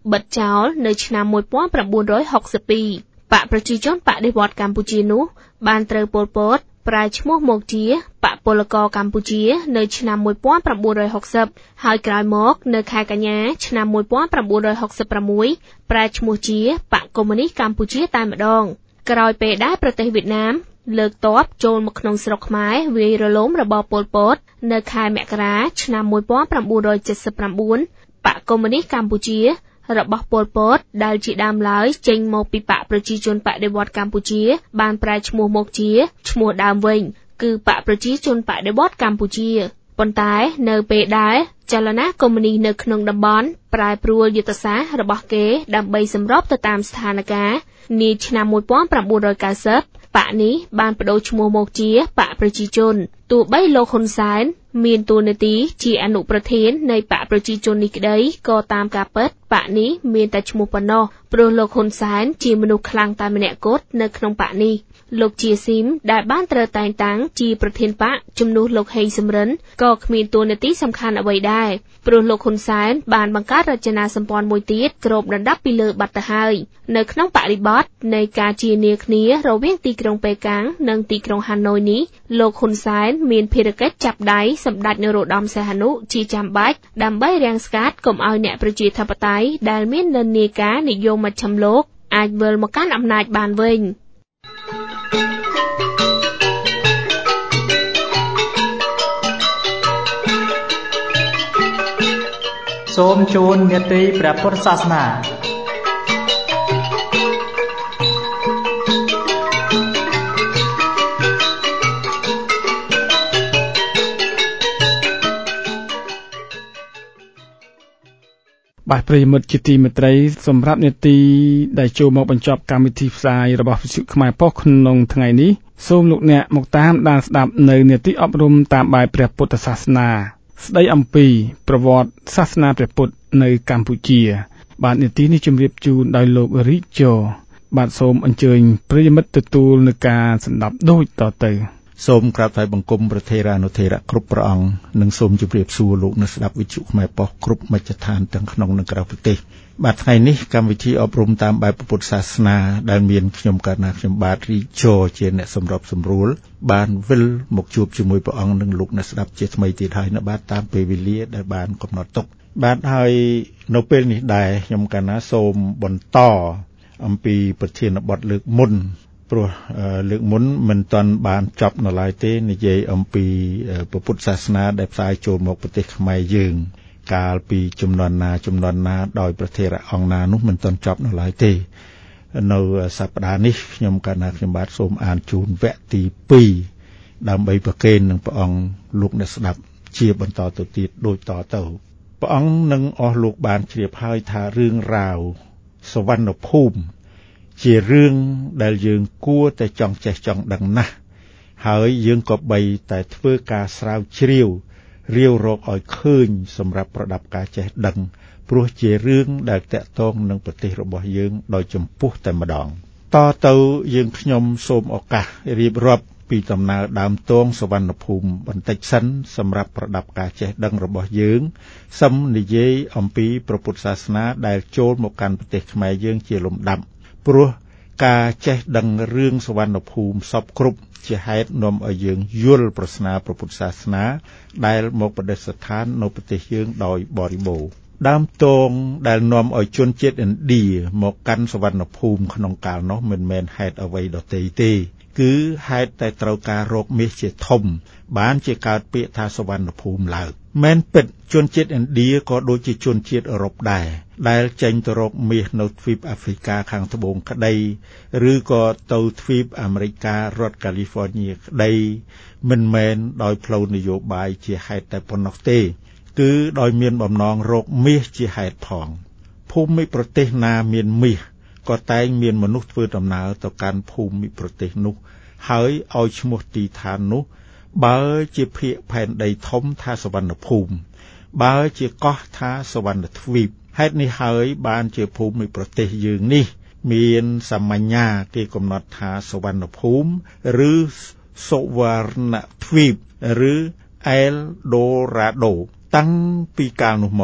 បិទចោលនៅឆ្នាំ1962បកប្រជាជនបដិវត្តន៍កម្ពុជានោះបានត្រូវប៉ុល ពតប្រែឈ្មោះមកជាបកពលករកម្ពុជានៅឆ្នាំ1960ហើយក្រោយមកនៅខែកញ្ញាឆ្នាំ1966ប្រែឈ្មោះជាបកកុម្មុយនីសកម្ពុជាតែម្ដងក្រោយពេលដែលប្រទេសវៀតណាមលើកទ័ពចូលមកក្នុងស្រុកខ្មែរវាយរលំរបបប៉ុល ពតនៅខែមករាឆ្នាំ1979បកកុម្មុយនីសកម្ពុជារបស់ប៉ុល ពតដែលជាដើមឡើយចេញមកពីបកប្រជាជនបដិវត្តន៍កម្ពុជាបានប្រែឈ្មោះមកជាឈ្មោះដើមវិញគឺបកប្រជាជនបដិវត្តន៍កម្ពុជាប៉ុន្តែនៅពេលដែលចលនាកុម្មុយនីសនៅក្នុងតំបន់ប្រែប្រួលយុទ្ធសាស្ត្ររបស់គេដើម្បីសម្របទៅតាមស្ថានភាពនាឆ្នាំ1990បកនេះបានបដូរឈ្មោះមកជាបកប្រជាជនទោះបីលោកហ៊ុនសែនមានតួនាទីជាអនុប្រធាននៃបកប្រជាជននេះក្តីក៏តាមការពិតបកនេះមានតែឈ្មោះប៉ុណ្ណោះព្រោះលោកហ៊ុនសែនជាមនុស្សខ្លាំងតែម្នាក់គត់នៅក្នុងបកនេះលោកជាស៊ីមដែលបានត្រូវតែងតាំងជាប្រធានបកជំនួសលោកហេងសំរិនក៏គ្មានតួនាទីសំខាន់អ្វីដែរព្រោះលោកហ៊ុនសែនបានបង្កើតរចនាសម្ព័ន្ធមួយទៀតគ្របដណ្ដប់ពីលើបាត់ទៅហើយនៅក្នុងបរិបទនៃការជានាគ្នារវាងទីក្រុងប៉េកាំងនិងទីក្រុងហាណូយនេះលោកហ៊ុនសែនមានភារកិច្ចចាប់ដៃសម្ដេចនរោត្តមសីហនុជាចាំបាច់ដើម្បីរាំងស្កាត់កុំឲ្យអ្នកប្រជាធិបតេយ្យដែលមាននិន្នាការនិយមមជ្ឈិមលោកអាចវិលមកកាន់អំណាចបានវិញសូមជូននេតិព្រះពុទ្ធសាសនាបាទប្រិយមិត្តជាទីមេត្រីសម្រាប់នេតិដែលចូលមកបញ្ចប់កម្មវិធីផ្សាយរបស់វិទ្យុខ្មែរប៉ុស្តិ៍ក្នុងថ្ងៃនេះសូមលោកអ្នកមកតាមដានស្ដាប់នៅនេតិអប់រំតាមបែបព្រះពុទ្ធសាសនាស្ដីអំពីប្រវត្តិសាសនាព្រះពុទ្ធនៅកម្ពុជាបាទនេតិនេះជម្រាបជូនដោយលោករីកជោបាទសូមអញ្ជើញប្រិយមិត្តទទួលនឹងការស្ដាប់ដូចតទៅសូមក្រាបថ្វាយបង្គំព្រះថេរានុថេរៈគ្រប់ព្រះអង្គនិងសូមជម្រាបសួរលោកអ្នកស្ដាប់វិទ្យុខ្មែរប៉ុស្តិ៍គ្រប់មជ្ឈដ្ឋានទាំងក្នុងនិងក្រៅប្រទេសបាទថ្ងៃនេះកម្មវិធីអប់រំតាមបែបពុទ្ធសាសនាដែលមានខ្ញុំកណ្ណាខ្ញុំបាទរីជោជាអ្នកសម្របសម្រួលបានវិលមកជួបជាមួយព្រះអង្គនិងលោកអ្នកស្ដាប់ជាថ្មីទៀតហើយនៅបាទតាមពេលវេលាដែលបានកំណត់ទុកបាទហើយនៅពេលនេះដែរខ្ញុំកណ្ណាសូមបន្តអំពីប្រធានបទលើកមុនព្រោះលើកមុនមិនទាន់បានចប់នៅឡើយទេនិយាយអំពីពុទ្ធសាសនាដែលផ្សាយចូលមកប្រទេសខ្មែរយើងកាលពីចំនួនណាដោយព្រះថេរៈអង្គណានោះមិនទាន់ចប់នៅឡើយទេនៅសប្តាហ៍នេះខ្ញុំកណ្ណាខ្ញុំបាទសូមអានជូនវគ្គទី2ដើម្បីប្រកេននឹងព្រះអង្គលោកអ្នកស្ដាប់ជាបន្តទៅទៀតដូចតទៅព្រះអង្គនឹងអស់លោកបានជ្រាបហើយថារឿងរ៉ាវសវណ្ណភូមិជារឿងដែលយើងគួរតែចង់ចេះចង់ដឹងណាស់ហើយយើងក៏បីតែធ្វើការស្រាវជ្រាវរាវរកឲ្យឃើញសម្រាប់ប្រដាប់ការចេះដឹងព្រោះជារឿងដែលតាក់ទងនឹងប្រទេសរបស់យើងដោយចម្ពោះតែម្ដងតទៅយើងខ្ញុំសូមឱកាសរៀបរាប់ពីដំណើរដើមទងសវណ្ណភូមិបន្តិចសិនសម្រាប់ប្រដាប់ការចេះដឹងរបស់យើងសឹមនិយាយអំពីព្រះពុទ្ធសាសនាដែលចូលមកកាន់ប្រទេសខ្មែរយើងជាលំដាប់ព្រោះការចេះដឹងរឿងសវណ្ណភូមិសពគ្រប់ជាហេតុនាំឲ្យយើងយល់ប្រស្នាព្រះពុទ្ធសាសនាដែលមកប្រតិស្ថាននៅប្រទេសយើងដោយបរិបូរណ៍ដើមទងដែលនាំឲ្យជនជាតិឥណ្ឌាមកកាន់សវណ្ណភូមិក្នុងកាលនោះមិនមែនហេតុអ្វីដទៃទេគឺហេតុតែត្រូវការរកមាសជាធំបានជាកើតពាក្យថាសវណ្ណភូមិឡើងមែនពិតជនជាតិឥណ្ឌាក៏ដូចជាជនជាតិអឺរ៉ុបដែរដែលចេញទៅរកមាសនៅទ្វីបអាហ្វ្រិកាខាងត្បូងក្តីឬក៏ទៅទ្វីបអាមេរិការ៉ុតកាលីហ្វ័រញ៉ាក្តីមិនមែនដោយផ្លូវនយោបាយជាហេតុតែប៉ុណ្ណោះទេគឺដោយមានបំណងរកមាសជាហេតុផងភូមិប្រទេសណាមានមាសក៏តែងមានមនុស្សធ្វើដំណើរទៅកាន់ភូមិប្រទេសនោះហើយឲ្យឈ្មោះទីឋាននោះបើជាភាគផែនដីធំថាសវណ្ណភូមិបើជាកោះថាសវណ្ណទ្វីបហេតុនេះហើយបានជាភូមិប្រទេសយើងនេះមានសម្បញ្ញាគេកំណត់ថាសវណ្ណភូមិឬសុវណ្ណទ្វីបឬអែលដូរ៉ាដូតាំងពីកាលនោះមក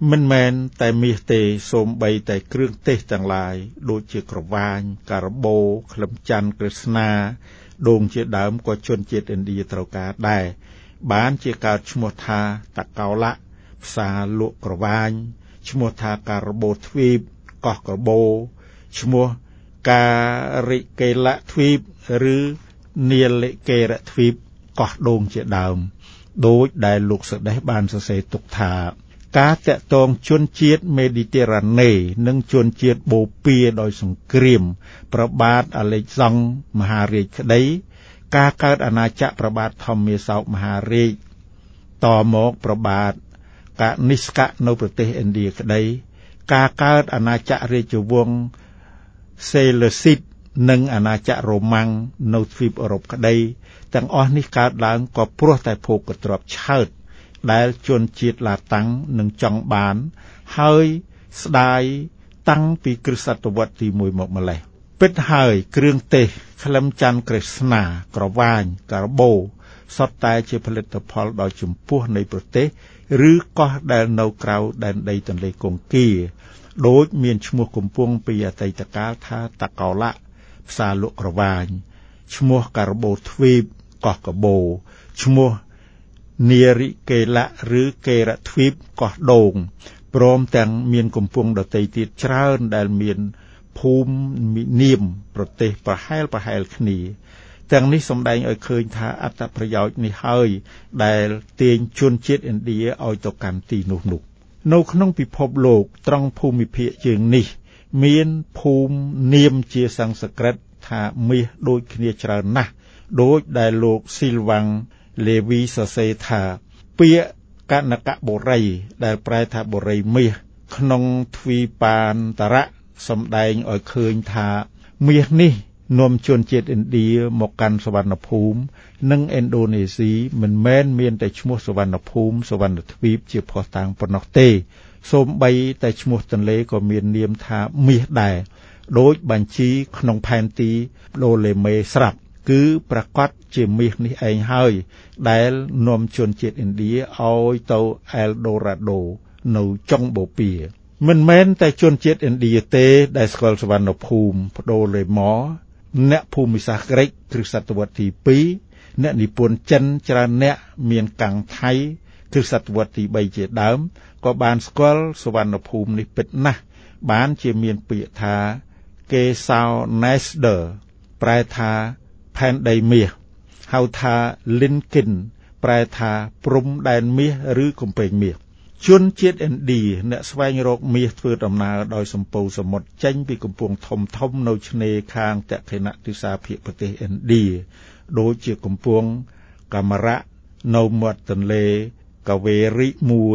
មិនមែនតែមាសទេសូម្បីតែគ្រឿងទេសទាំងឡាយដូចជាក្រវាញការបូក្លឹមច័ន្ទក្រឹស្នាដូងជាដើមក៏ជនជាតិឥណ្ឌាត្រូវការដែរបានជាកើតឈ្មោះថាតកោលៈផ្សារលក់ក្រវាញឈ្មោះថាការបូទ្វីបកោះការបូឈ្មោះការិកេលៈទ្វីបឬនីលិកេរៈទ្វីបកោះដូងជាដើមដោយដែលលោកសដេះបានសរសេរទុកថាការតាក់ទងជនជាតិមេឌីទែរ៉ាណេនិងជនជាតិបូព៌ាដោយសង្គ្រាមព្រះបាទអាឡេសង់មហារាជក្តីការកើតអាណាចក្រព្រះបាទធម្មាសោកមហារាជតមកព្រះបាទកនិស្កៈនៅប្រទេសឥណ្ឌាក្តីការកើតអាណាចក្ររាជវង្សសេលស៊ីតនិងអាណាចក្ររ៉ូម៉ាំងនៅទ្វីបអឺរ៉ុបក្តីទាំងអស់នេះកើតឡើងក៏ព្រោះតែភោគទ្រព្យឆើតដែលជនជាតិឡាតាំងនឹងចង់បានហើយស្ដាយតាំងពីគ្រិស្តសតវត្សទី1មកម្លេះពិតហើយគ្រឿងទេសក្លឹមច័ន្ទក្រឹស្នាក្រវាញការបូសុទ្ធតែជាផលិតផលដ៏ចំពោះនៃប្រទេសឬកោះដែលនៅក្រៅដែនដីទន្លេកុងគាដោយមានឈ្មោះកំពុងពីអតីតកាលថាតកោលៈផ្សារលក់ក្រវាញឈ្មោះការបូទ្វីបកោះកាបូឈ្មោះនីរិកេលៈឬកេរៈទ្វីបកោះដូងព្រមទាំងមានកំពង់ដទៃទៀតច្រើនដែលមានភូមិនាមប្រទេសប្រហែលគ្នាទាំងនេះសម្ដែងឲ្យឃើញថាអត្ថប្រយោជន៍នេះហើយដែលទាញជនជាតិឥណ្ឌាឲ្យទៅកាន់ទីនោះនៅក្នុងពិភពលោកត្រង់ភូមិភាគជើងនេះមានភូមិនាមជាសំស្ក្រឹតថាមាសដូចគ្នាច្រើនណាស់ដោយដែលលោកស៊ីលវាំងលេវីសរសេរថាពាក្យកនកបុរីដែលប្រែថាបុរីមាសក្នុងទ្វីបានតរៈសម្ដែងឲ្យឃើញថាមាសនេះនាំជនជាតិឥណ្ឌាមកកាន់សវណ្ណភូមិនិងឥណ្ឌូនេស៊ីមិនមែនមានតែឈ្មោះសវណ្ណភូមិសវណ្ណទ្វីបជាភស្តុតាងប៉ុណ្ណោះទេសូម្បីតែឈ្មោះទន្លេក៏មាននាមថាមាសដែរដោយបញ្ជីក្នុងផែនទីប្តូលេមេស្រាប់គឺប្រកាសជាមាសនេះឯងហើយដែលនាំជនជាតិឥណ្ឌាឲ្យទៅអែលដូរ៉ាដូនៅចុងបូព៌ាមិនមែនតែជនជាតិឥណ្ឌាទេដែលស្គាល់សវណ្ណភូមិប្តូលេម៉អ្នកភូមិសាស្ត្រក្រិកគ្រិស្តសតវត្សទី2អ្នកនិពន្ធចិនច្រើនអ្នកមានកាំងថៃគ្រិស្តសតវត្សទី3ជាដើមក៏បានស្គាល់សវណ្ណភូមិនេះពិតណាស់បានជាមានពាក្យថាកេសោណេស្ដឺប្រែថាផែនដីមាសហៅថា Lincoln ប្រែថាព្រំដែនមាសឬកំពែងមាសជនជាតិឥណ្ឌាអ្នកស្វែងរកមាសធ្វើដំណើរដោយសំពៅសមុទ្រចេញពីកំពង់ធំនៅឆ្នេរខាងទក្ခိណទិសាភាគប្រទេសឥណ្ឌាដូចជាកំពង់កាមរៈនៅមាត់ទន្លេកាវេរី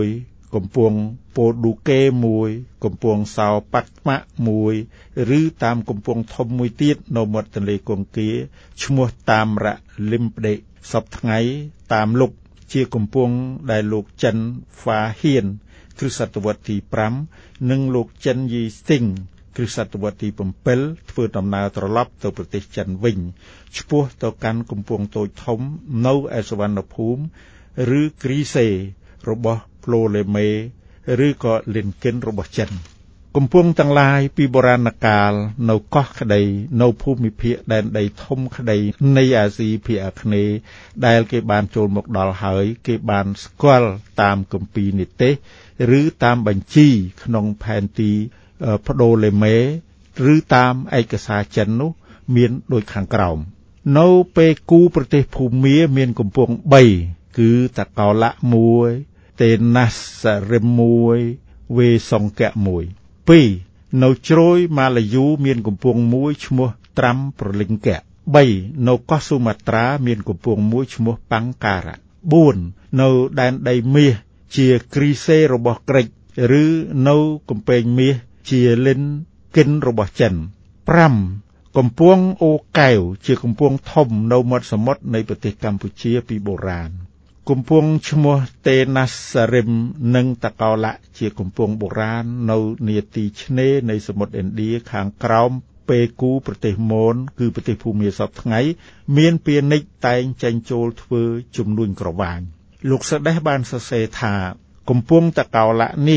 1កំពង់ប៉ូឌូកេ1កំពង់សោប៉ាត់ម៉ាក់1ឬតាមកំពង់ធំមួយទៀតនៅមាត់ទន្លេកុងគាឈ្មោះតាមរៈលឹមដេសពថ្ងៃតាមលុកជាកំពង់ដែលលោកចិនហ្វាហ៊ានគ្រិស្តសតវត្សទី5និងលោកចិនយីស៊ីងគ្រិស្តសតវត្សទី7ធ្វើដំណើរត្រឡប់ទៅប្រទេសចិនវិញឆ្ពោះទៅកាន់កំពង់តូចធំនៅឯសវណ្ណភូមិឬគ្រីសេរបស់ប្លូលេមេឬក៏លិនគិនរបស់ចិនកំពង់ទាំងឡាយពីបុរាណកាលនៅកោះក្តីនៅភូមិភាគដែនដីធំក្តីនៃអាស៊ីភាគអាគ្នេយ៍ដែលគេបានចូលមកដល់ហើយគេបានស្គាល់តាមគម្ពីរនីតិឬតាមបញ្ជីក្នុងផែនទីប្តូលេមេឬតាមឯកសារចិននោះមានដូចខាងក្រោមនៅពេលគូប្រទេសភូមាមានកំពង់3គឺតកោលៈ1តេណាសរិម1វេសង្កៈ1 2នៅជ្រោយម៉ាឡាយូមានកំពង់1ឈ្មោះត្រាំប្រលិង្គៈ3នៅកោះស៊ូម៉ាត្រាមានកំពង់1ឈ្មោះប៉ាំងការៈ4នៅដែនដីមាសជាគ្រីសេរបស់ក្រិចឬនៅកំពែងមាសជាលិនគិនរបស់ចិន5កំពង់អូកែវជាកំពង់ធំនៅមាត់សមុទ្រនៃប្រទេសកម្ពុជាពីបុរាណកំពង់ឈ្មោះតេណាសរិមនិងតកោលៈជាកំពង់បុរាណនៅនាទីឆ្នេរនៃសមុទ្រឥណ្ឌាខាងក្រោមពេលគូប្រទេសមូនគឺប្រទេសភូមាសពថ្ងៃមានពាណិជ្ជតែងចេញចូលធ្វើជំនួញក្រវាញលោកសដេះបានសរសេរថាកំពង់តកោលៈនេះ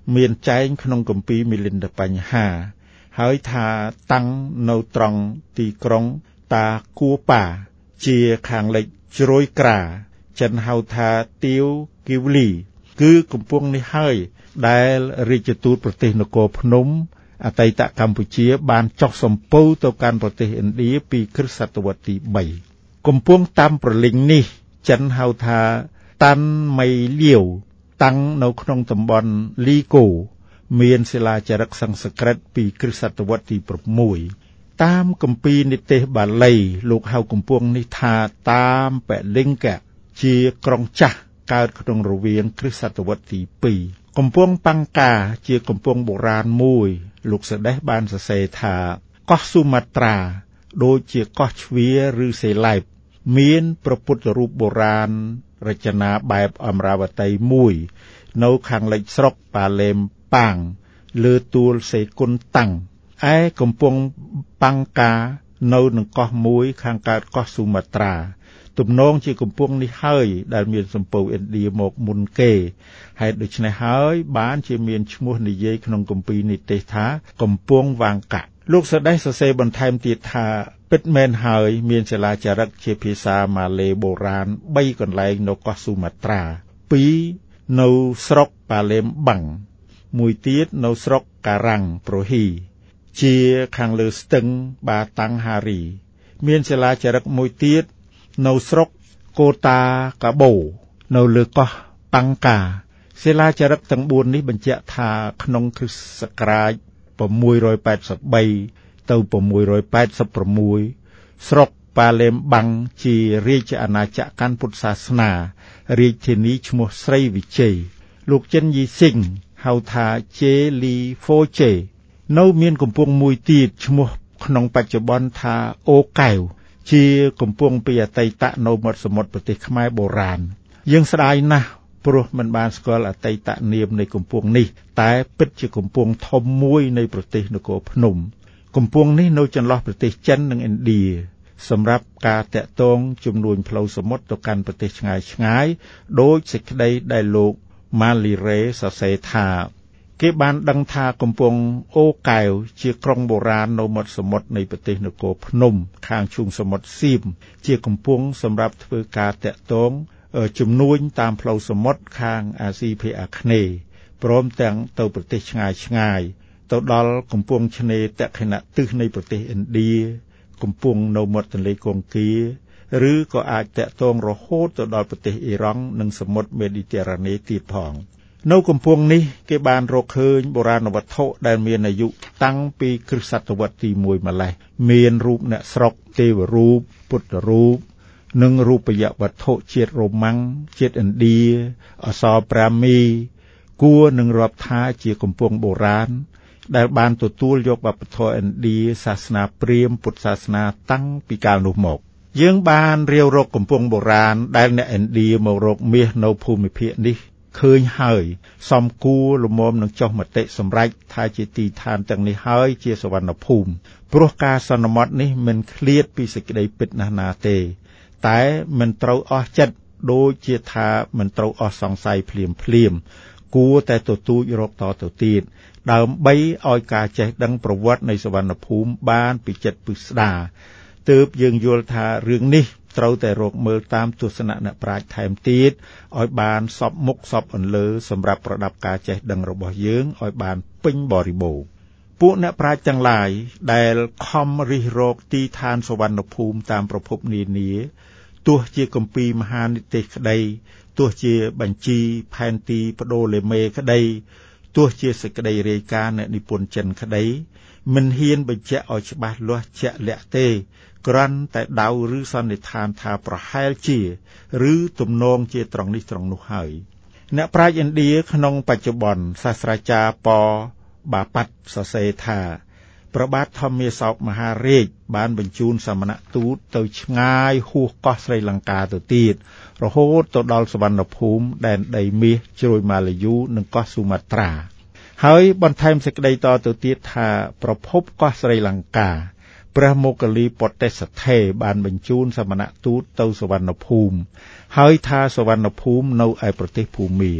មានចែងក្នុងគម្ពីរមិលិន្ទបញ្ហាហើយថាតាំងនៅត្រង់ទីក្រុងតាគួប៉ាជាខាងលិចជ្រោយក្រាចិនហៅថាទាវគីវលីគឺកំពង់នេះហើយដែលរាជទូតប្រទេសនគរភ្នំអតីតកម្ពុជាបានចុះសម្ពៅទៅកាន់ប្រទេសឥណ្ឌាពីគ្រិស្តសតវត្សទី3កំពង់តាមប្រលិញនេះចិនហៅថាតាន់មៃលាវតាំងនៅក្នុងតំបន់លីកូមានសិលាចារឹកសំស្ក្រឹតពីគ្រិស្តសតវត្សទី6តាមគម្ពីរនិទេសបាលីលោកហៅកំពង់នេះថាតាមពលិង្កជាក្រុងចាស់កើតក្នុងរវាងគ្រិស្តសតវត្សទី2កំពង់ប៉ាំងកាជាកំពង់បុរាណមួយលោកសេដេសបានសរសេរថាកោះស៊ូម៉ាត្រាដូចជាកោះជ្វាឬសេឡែបមានព្រះពុទ្ធរូបបុរាណរចនាបែបអមរាវតីមួយនៅខាងលិចស្រុកប៉ាឡេមប៉ាងលើទួលសេគុនតាំងឯកំពង់ប៉ាំងកានៅនឹងកោះមួយខាងកើតកោះស៊ូម៉ាត្រាទំនងជាកំពង់នេះហើយដែលមានសម្ពៅឥណ្ឌាមកមុនគេហេតុដូច្នេះហើយបានជាមានឈ្មោះនិយាយក្នុងគម្ពីរនិទេសថាកំពង់វាងកៈលោកសេដេសសរសេរបន្ថែមទៀតថាពិតមែនហើយមានសិលាចារឹកជាភាសាម៉ាឡេបុរាណ3កន្លែងនៅកោះស៊ូម៉ាត្រា2នៅស្រុកប៉ាឡេមបាំងមួយទៀតនៅស្រុកការ៉ាំងប្រូហ៊ីជាខាងលើស្ទឹងបាតាំងហារីមានសិលាចារឹកមួយទៀតនៅស្រុកកូតាកាបូនៅលើកោះប៉ាំងកាសិលាចារឹកទាំង4នេះបញ្ជាក់ថាក្នុងគ្រិស្តសករាជ683ទៅ686ស្រុកប៉ាឡេមបាំងជារាជអាណាចក្រកាន់ពុទ្ធសាសនារាជធានីឈ្មោះស្រីវិជ័យលោកចិនយីស៊ីងហៅថាជេលីហ្វូជេនៅមានកំពង់មួយទៀតឈ្មោះក្នុងបច្ចុប្បន្នថាអូកែវជាកំពង់ពីអតីតនៅមាត់សមុទ្រប្រទេសខ្មែរបុរាណយើងស្ដាយណាស់ព្រោះមិនបានស្គាល់អតីតនាមនៃកំពង់នេះតែពិតជាកំពង់ធំមួយនៃប្រទេសនគរភ្នំកំពង់នេះនៅចន្លោះប្រទេសចិននិងឥណ្ឌាសម្រាប់ការតាក់ទងជំនួញផ្លូវសមុទ្រទៅកាន់ប្រទេសឆ្ងាយៗដោយសេចក្តីដែលលោកម៉ាលីរ៉េសរសេរថាគេបានដឹងថាកំពង់អូកែវជាក្រុងបុរាណនៅមាត់សមុទ្រនៃប្រទេសនគរភ្នំខាងឈូងសមុទ្រសៀមជាកំពង់សម្រាប់ធ្វើការតាក់ទងជំនួញតាមផ្លូវសមុទ្រខាងអាស៊ីភាគអាគ្នេយ៍ព្រមទាំងទៅប្រទេសឆ្ងាយៗទៅដល់កំពង់ឆ្នេរទក្ខិណទិសនៃប្រទេសឥណ្ឌាកំពង់នៅមាត់ទន្លេកុងគាឬក៏អាចតាក់ទងរហូតទៅដល់ប្រទេសអ៊ីរ៉ង់និងសមុទ្រមេឌីទែរ៉ាណេទៀតផងនៅកំពង់នេះគេបានរកឃើញបុរាណវត្ថុដែលមានអាយុតាំងពីគ្រិស្តសតវត្សទី1ម្លេះមានរូបអ្នកស្រុកទេវរូបពុទ្ធរូបនិងរូបយវត្ថុជាតិរ៉ូម៉ាំងជាតិឥណ្ឌាអក្សរប្រាមីគួរនឹងរាប់ថាជាកំពង់បុរាណដែលបានទទួលយកវប្បធម៌ឥណ្ឌាសាសនាព្រាហ្មណ៍ពុទ្ធសាសនាតាំងពីកាលនោះមកយើងបានរាវរកកំពង់បុរាណដែលអ្នកឥណ្ឌាមករកមាសនៅភូមិភាគនេះឃើញហើយសំគួរលំមនឹងចុះមតិសម្រេចថាជាទីឋានទាំងនេះហើយជាសវណ្ណភូមិព្រោះការសន្មតនេះមិនឃ្លាតពីសេចក្តីពិតណាស់ណាទេតែមិនត្រូវអស់ចិត្តដូចជាថាមិនត្រូវអស់សង្ស័យភ្លាមគួរតែទទូចរកតទៅទៀតដើម្បីឲ្យការចេះដឹងប្រវត្តិនៃសវណ្ណភូមិបានពីចិត្តពិស្ដាទើបយើងយល់ថារឿងនេះត្រូវតែរកមើលតាមទស្សនៈអ្នកប្រាជ្ញថែមទៀតឲ្យបានសពមុខសពអន្លើសម្រាប់ប្រដាប់ការចេះដឹងរបស់យើងឲ្យបានពេញបរិបូរណ៍ពួកអ្នកប្រាជ្ញទាំងឡាយដែលខំរិះរកទីឋានសវណ្ណភូមិតាមប្រភពនានាទោះជាគម្ពីរមហានិទេសក្តីទោះជាបញ្ជីផែនទីបដូលេមេក្តីទោះជាសេចក្តីរាយការណ៍អ្នកនិពន្ធចិនក្តីមិនហ៊ានបញ្ជាក់ឲ្យច្បាស់លាស់ជាក់លាក់ទេគ្រាន់តែដៅឬសន្និដ្ឋានថាប្រហែលជាឬទំនងជាត្រង់នេះត្រង់នោះហើយអ្នកប្រាជ្ញឥណ្ឌាក្នុងបច្ចុប្បន្នសាស្ត្រាចារ្យប៉បាប៉ាត់សរសេរថាព្រះបាទធម្មាសោកមហារាជបានបញ្ជូនសមណទូតទៅឆ្ងាយហួសកោះស្រីលង្កាទៅទៀតរហូតទៅដល់សវណ្ណភូមិដែនដីមាសជ្រោយម៉ាឡាយូនិងកោះស៊ូម៉ាត្រាហើយបន្ថែមសេចក្តីតទៅទៀតថាប្រភពកោះស្រីលង្កាព្រះមោគលីពតេសថេបានបញ្ជូនសមណទូតទៅសវណ្ណភូមិហើយថាសវណ្ណភូមិនៅឯប្រទេសភូមា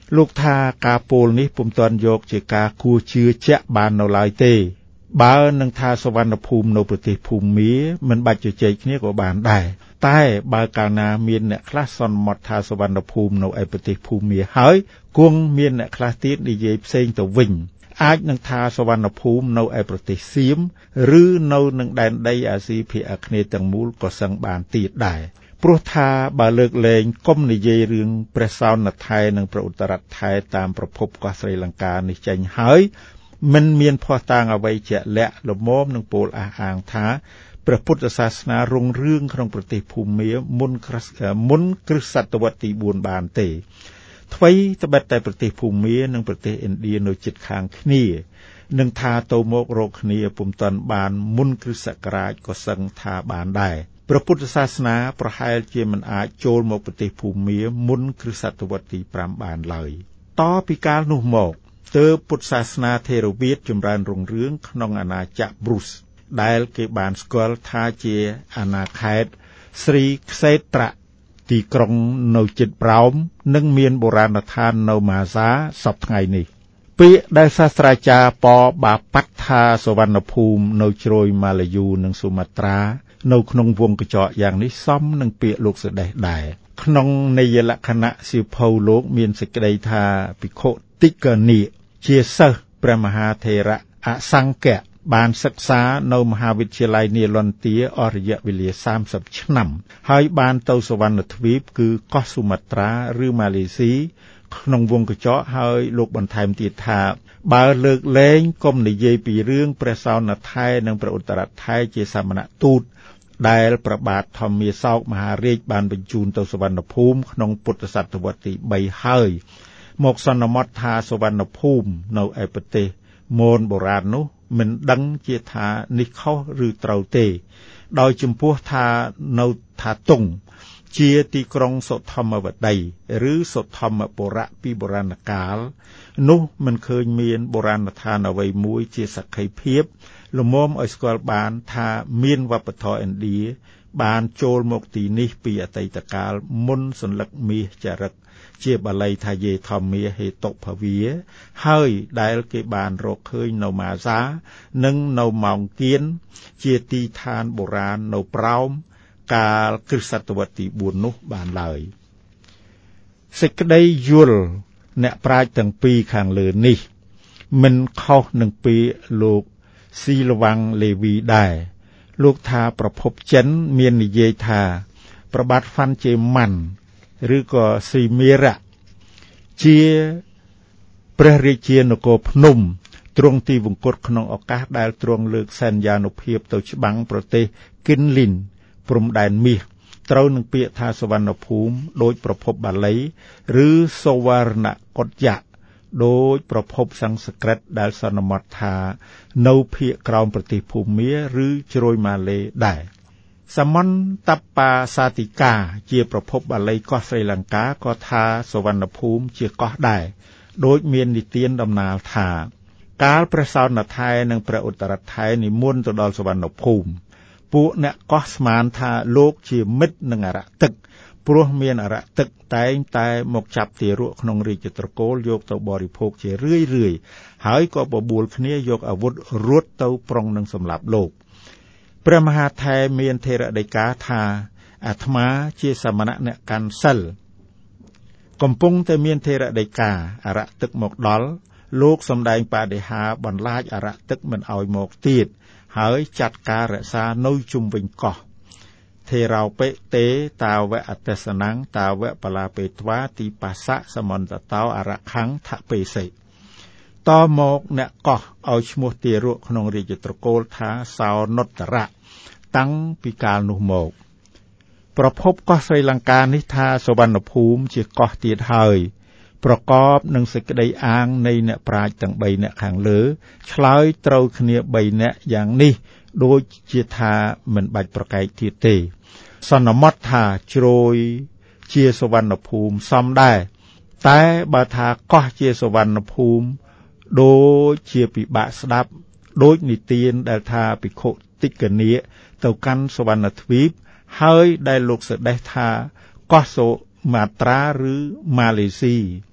លោកថាការពោលនេះពុំទាន់យកជាការគួរជឿជាក់បាននៅឡើយទេបើនឹងថាសវណ្ណភូមិនៅប្រទេសភូមាមិនបាច់ជជែកគ្នាក៏បានដែរតែបើកាលណាមានអ្នកខ្លះសន្មតថាសវណ្ណភូមិនៅឯប្រទេសភូមាហើយគង់មានអ្នកខ្លះទៀតនិយាយផ្សេងទៅវិញអាចនឹងថាសវណ្ណភូមិនៅឯប្រទេសសៀមឬនៅនឹងដែនដីអាស៊ីភាគអាគ្នេយ៍ទាំងមូលក៏សឹងបានទៀតដែរព្រោះថាបើលើកលែងកុំនិយាយរឿងព្រះសោនថៃនិងព្រះឧត្តរថៃតាមប្រភពកោះស្រីលង្កានេះចេញហើយមិនមានភ័ស្តុតាងអ្វីជាក់លាក់ល្មមនឹងពោលអះអាងថាព្រះពុទ្ធសាសនារុងរឿងក្នុងប្រទេសភូមាមុនគ្រិស្តសតវត្សទី4បានទេថ្មីត្បិតតែប្រទេសភូមានិងប្រទេសឥណ្ឌានៅជិតខាងគ្នានឹងថាទៅមករកគ្នាពុំទាន់បានមុនគ្រិស្តសករាជក៏សឹងថាបានដែរព្រះពុទ្ធសាសនាប្រហែលជាមិនអាចចូលមកប្រទេសភូមាមុនគ្រិស្តសតវត្សទី5បានឡើយតពីកាលនោះមកទើបពុទ្ធសាសនាថេរវាទចម្រើនរុងរឿងក្នុងអាណាចក្រប្រុសដែលគេបានស្គាល់ថាជាអាណាខេត្តស្រីខ្សេត្រៈទីក្រុងនៅជិតប្រោមនិងមានបុរាណដ្ឋាននៅម៉ាសាសពថ្ងៃនេះពាក្យដែលសាស្ត្រាចារ្យប៉បាប៉ាត់ថាសវណ្ណភូមិនៅជ្រោយម៉ាឡាយូនិងស៊ូម៉ាត្រានៅក្នុងវងកញ្ចក់យ៉ាងនេះសមនឹងពាក្យលោកសេដេសដែរក្នុងនយលក្ខណៈសៀវភៅលោកមានសេចក្តីថាភិក្ខុតិកនិជាសិស្សព្រះមហាថេរៈអសង្កៈបានសិក្សានៅមហាវិទ្យាល័យនីលន្ទាអស់រយៈវេលា30ឆ្នាំហើយបានទៅសវណ្ណទ្វីបគឺកោះស៊ូម៉ាត្រាឬម៉ាឡេស៊ីក្នុងវងកញ្ចក់ហើយលោកបន្ថែមទៀតថាបើលើកលែងកុំនិយាយពីរឿងព្រះសោនថៃនិងព្រះឧត្តរថៃជាសមណទូតដែលព្រះបាទធម្មាសោកមហារាជបានបញ្ជូនទៅសវណ្ណភូមិក្នុងពុទ្ធសតវត្សទី3ហើយមកសន្មតថាសវណ្ណភូមិនៅឯប្រទេសមូនបុរាណនោះមិនដឹងជាថានេះខុសឬត្រូវទេដោយចំពោះថានៅថាតុងជាទីក្រុងសុធម្មវតីឬសុធម្មបុរៈពីបុរាណកាលនោះមិនឃើញមានបុរាណដ្ឋានអ្វីមួយជាសក្ខីភាពល្មមឲ្យស្គាល់បានថាមានវប្បធម៌ឥណ្ឌាបានចូលមកទីនេះពីអតីតកាលមុនសន្លឹកមាសចរិកជាបាលីថាយេធម្មាហេតុភវាហើយដែលគេបានរកឃើញនៅម៉ាសានិងនៅម៉ោងគៀនជាទីឋានបុរាណនៅប្រោមកាលគ្រិស្តសតវត្សទី4នោះបានឡើយសេចក្តីយល់អ្នកប្រាជ្ញទាំងពីរខាងលើនេះមិនខុសនឹងពាក្យលោកស៊ីលវាំងលេវីដែរលោកថាប្រភពចិនមាននិយាយថាប្របាទហ្វាន់ជេម៉ាន់ឬក៏ស៊ីមេរៈជាព្រះរាជានគរភ្នំទ្រង់ទីវង្គតក្នុងឱកាសដែលទ្រង់លើកសន្យានុភាពទៅច្បាំងប្រទេសគិនលីនព្រំដែនមាសត្រូវនឹងពាក្យថាសវណ្ណភូមិដោយប្រភពបាលីឬសវរណកុច្ចៈដោយប្រភពសំស្ក្រឹតដែលសន្មតថានៅភាគក្រោមប្រទេសភូមាឬជ្រោយម៉ាឡេដែរសមន្តបាសាតិកាជាប្រភពបាលីកោះស្រីលង្កាក៏ថាសវណ្ណភូមិជាកោះដែរដោយមាននិទានដំណាលថាកាលព្រះសោនថៃនិងព្រះឧត្តរថៃនិមន្តទៅដល់សវណ្ណភូមិពួកអ្នកកោះស្មានថាលោកជាមិត្តនឹងអរទឹកព្រោះមានអរទឹកតែងតែមកចាប់ទារកក្នុងរាជត្រកូលយកទៅបរិភោគជារឿយៗហើយក៏បបួលគ្នាយកអាវុធរត់ទៅប្រុងនឹងសម្លាប់លោកព្រះមហាថេរមានថេរដីកាថាអាត្មាជាសមណៈអ្នកកាន់សិលកំពុងតែមានថេរដីកាអរទឹកមកដល់លោកសម្ដែងបដិហាបន្លាចអរទឹកមិនឲ្យមកទៀតហើយចាត់ការរក្សានៅជុំវិញកោះថេរោបិទេតាវៈអទេសនំតាវៈបលាពេត្វាទីបាសៈសមន្តតោអរខੰថពេសិតមកអ្នកកោះឲ្យឈ្មោះទារកក្នុងរាជត្រកូលថាសោនុត្តរៈតាំងពីកាលនោះមកប្រភពកោះស្រីលង្កានេះថាសវណ្ណភូមិជាកោះទៀតហើយប្រកបនឹងសេចក្តីអាងនៃអ្នកប្រាជ្ញទាំង3នាក់ខាងលើឆ្លើយត្រូវគ្នា3នាក់យ៉ាងនេះដូចជាថាមិនបាច់ប្រកែកទៀតទេសន្មតថាជ្រោយជាសវណ្ណភូមិសមដែរតែបើថាកោះជាសវណ្ណភូមិដូចជាពិបាកស្ដាប់ដូចនិទានដែលថាភិក្ខុតិកនិទៅកាន់សវណ្ណទ្វីបហើយដែលលោកសេដេសថាកោះសូម៉ាត្រាឬម៉ាឡេស៊ី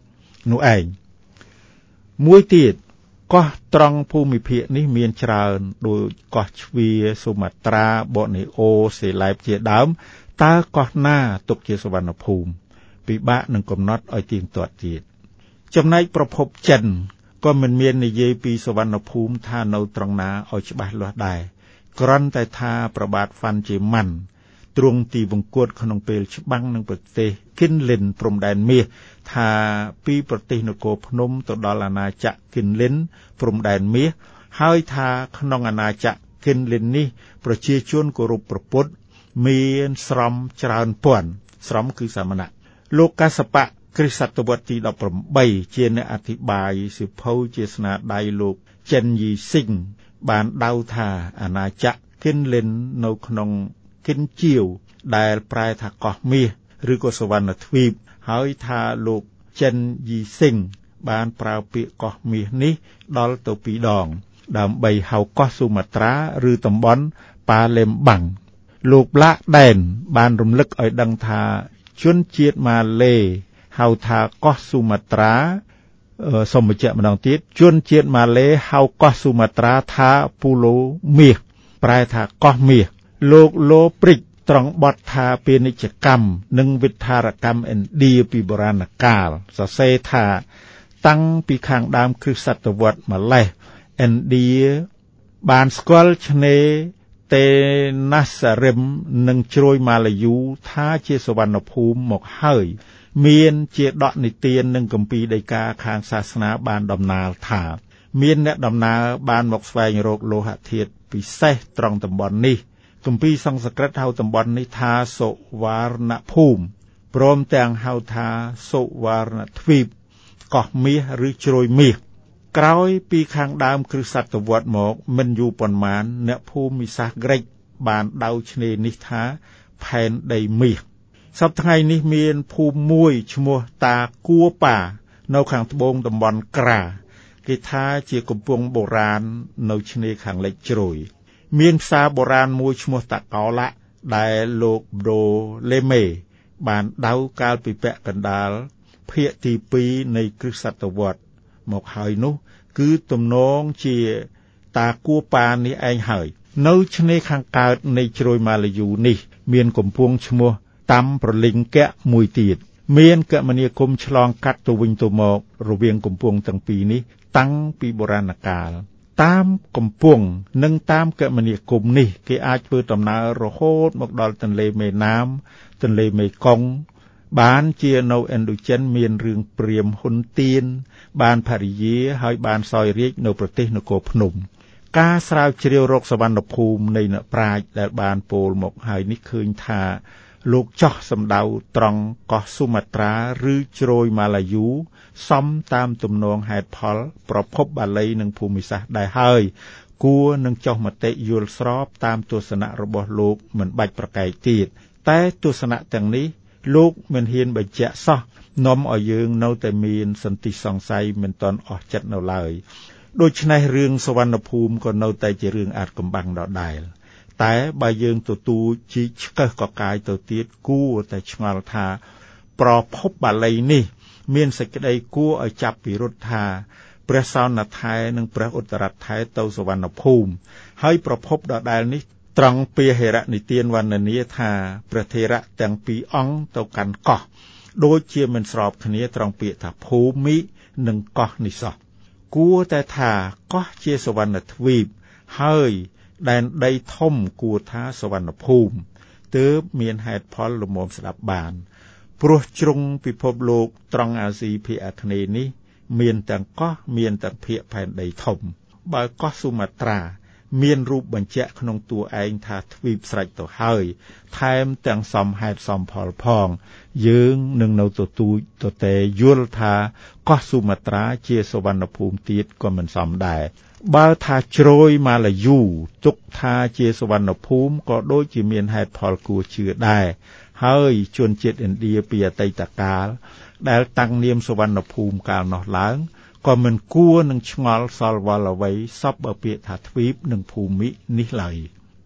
នោះឯងមួយទៀតកោះត្រង់ភូមិភាគនេះមានច្រើនដូចកោះជ្វាសូម៉ាត្រាបូណេអូសេឡែបជាដើមតើកោះណាទុកជាសុវណ្ណភូមិពិបាកនឹងកំណត់ឲ្យទៀងទាត់ទៀតចំណែកប្រភពចិនក៏មិនមាននិយាយពីសុវណ្ណភូមិថានៅត្រង់ណាឲ្យច្បាស់លាស់ដែរគ្រាន់តែថាប្របាទហ្វាន់ជាម៉ាន់ទ្រង់ទីវង្គតក្នុងពេលច្បាំងនឹងប្រទេសគិនលិនព្រំដែនមាសថាពីប្រទេសនគរភ្នំទៅដល់អាណាចក្រគិនលិនព្រំដែនមាសហើយថាក្នុងអាណាចក្រគិនលិននេះប្រជាជនគោរពព្រះពុទ្ធមានស្រមច្រើនពាន់ស្រមគឺសាមណៈលោកកាសបៈគ្រិស្តសតវត្សទី18ជាអ្នកអធិប្បាយសិភៅជាស្នាដៃលោកចិនយីស៊ីងបានដៅថាអាណាចក្រគិនលិននៅក្នុងគិនជាវដែលប្រែថាកោះមាសឬក៏សុវណ្ណទ្វីបហើយថាលោកចិនយីស៊ីងបានប្រើពាក្យកោះមាសនេះដល់ទៅ2ដងដើម្បីហៅកោះស៊ូម៉ាត្រាឬតំបន់ប៉ាឡេមបាំងលោកប្លាកដែនបានរំលឹកឲ្យដឹងថាជនជាតិម៉ាឡេហៅថាកោះស៊ូម៉ាត្រាសូមបញ្ជាក់ម្ដងទៀតជនជាតិម៉ាឡេហៅកោះស៊ូម៉ាត្រាថាពូឡូមាសប្រែថាកោះមាសលោកឡូព្រិចត្រង់បទថាពាណិជ្ជកម្មនិងវិទ្យារកម្មឥណ្ឌាពីបុរាណកាលសរសេរថាតាំងពីខាងដើមគ្រិស្តសតវត្សម្លេះឥណ្ឌាបានស្គាល់ឆ្នេរតេណាសារិមនិងជ្រោយម៉ាឡាយូថាជាសុវណ្ណភូមិមកហើយមានជាដកនិទាននិងគម្ពីរដីកាខាងសាសនាបានដំណាលថាមានអ្នកដំណើរបានមកស្វែងរកលោហៈធាតុពិសេសត្រង់តំបន់នេះគម្ពីរសំស្ក្រឹតហៅតំបន់នេះថាសុវណ្ណភូមិព្រមទាំងហៅថាសុវណ្ណទ្វីបកោះមាសឬជ្រោយមាសក្រោយពីខាងដើមគ្រិស្តសតវត្សមកមិនយូរប៉ុន្មានអ្នកភូមិសាស្ត្រក្រិកបានដៅឆ្នេរនេះថាផែនដីមាសសប្តាហ៍ថ្ងៃនេះមានភូមិមួយឈ្មោះតាគួប៉ានៅខាងត្បូងតំបន់ក្រាគេថាជាកំពង់បុរាណនៅឆ្នេរខាងលិចជ្រោយមានផ្សារបុរាណមួយឈ្មោះតាកោឡាដែលលោកដូលេមេបានដៅកាលពីពាក់កណ្ដាលភាគទី2នៃគ្រិស្តសតវត្សមកហើយនោះគឺទំនងជាតាគួប៉ានេះឯងហើយនៅឆ្នេរខាងកើតនៃជ្រោយម៉ាឡាយូនេះមានកំពង់ឈ្មោះតាំប្រលិងកៈមួយទៀតមានគមនាគមន៍ឆ្លងកាត់ទៅវិញទៅមករវាងកំពង់ទាំងពីរនេះតាំងពីបុរាណកាលតាមកំពង់និងតាមគមនាគមន៍នេះគេអាចធ្វើដំណើររហូតមកដល់ទន្លេមេណាមទន្លេមេគង្គបានជានៅឥណ្ឌូចិនមានរឿងព្រាហ្មណ៍ហ៊ុនទៀនបានភរិយាហើយបានសោយរាជ្យនៅប្រទេសនគរភ្នំការស្រាវជ្រាវរកសវណ្ណភូមិនៃអ្នកប្រាជ្ញដែលបានពោលមកហើយនេះឃើញថាលោកចោះសម្ដៅត្រង់កោះស៊ូម៉ាត្រាឬជ្រោយម៉ាឡាយូសមតាមទំនងហេតុផលប្រភពបាលីនិងភូមិសាស្ត្រដែរហើយគួរនឹងចុះមតិយល់ស្របតាមទស្សនៈរបស់លោកមិនបាច់ប្រកែកទៀតតែទស្សនៈទាំងនេះលោកមិនហ៊ានបញ្ជាក់សោះនាំឲ្យយើងនៅតែមានសន្តិសង្ស័យមិនទាន់អស់ចិត្តនៅឡើយដូច្នេះរឿងសវណ្ណភូមិក៏នៅតែជារឿងអាថ៌កំបាំងដដែលតែបើយើងទទួលជីកឆ្កឹះកកាយទៅទៀតគួរតែឆ្ងល់ថាប្រភពបាលីនេះមានសេចក្តីគួរឲ្យចាប់ពិរុទ្ធថាព្រះសោណថែនិងព្រះឧត្តរថែទៅសវណ្ណភូមិហើយប្រភពដដែលនេះត្រង់ពាហិរនិទានវណ្ណនាថាព្រះថេរៈទាំងពីរអង្គទៅកាន់កោះដូចជាមិនស្របគ្នាត្រង់ពាក្យថាភូមិនិងកោះនេះសោះគួរតែថាកោះជាសវណ្ណទ្វីបហើយដែនដីធំគួរថាសវណ្ណភូមិទើបមានហេតុផលលំមស្ដាប់បានព្រោះជ្រុងពិភពលោកត្រង់អាស៊ីភាគអាគ្នេយ៍នេះមានទាំងកោះមានទាំងភាគផែនដីធំបើកោះស៊ូម៉ាត្រាមានរូបបញ្ជាក់ក្នុងតួឯងថាទ្វីបស្រេចទៅហើយថែមទាំងសមហេតុសមផលផងយើងនឹងនៅទតែយល់ថាកោះស៊ូម៉ាត្រាជាសវណ្ណភូមិទៀតក៏មិនសមដែរបើថាជ្រោយម៉ាឡាយូទុកថាជាសវណ្ណភូមិក៏ដូចជាមានហេតុផលគួរជឿដែរហើយជនជាតិឥណ្ឌាពីអតីតកាលដែលតាំងនាមសវណ្ណភូមិកាលនោះឡើងក៏មិនគួរនឹងឆ្ងល់សល់វល់អ្វីសពបើពាក្យថាទ្វីបនិងភូមិនេះឡើយ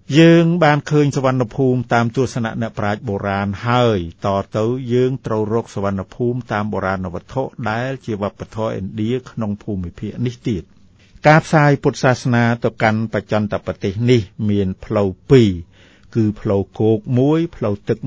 យើងបានឃើញសវណ្ណភូមិតាមទស្សនៈអ្នកប្រាជ្ញបុរាណហើយតទៅយើងត្រូវរកសវណ្ណភូមិតាមបុរាណវត្ថុដែលជាវប្បធម៌ឥណ្ឌាក្នុងភូមិភាគនេះទៀតការផ្សាយពុទ្ធសាសនាទៅកាន់បច្ចន្តប្រទេសនេះមានផ្លូវ2គឺផ្លូវគោក1ផ្លូវទឹក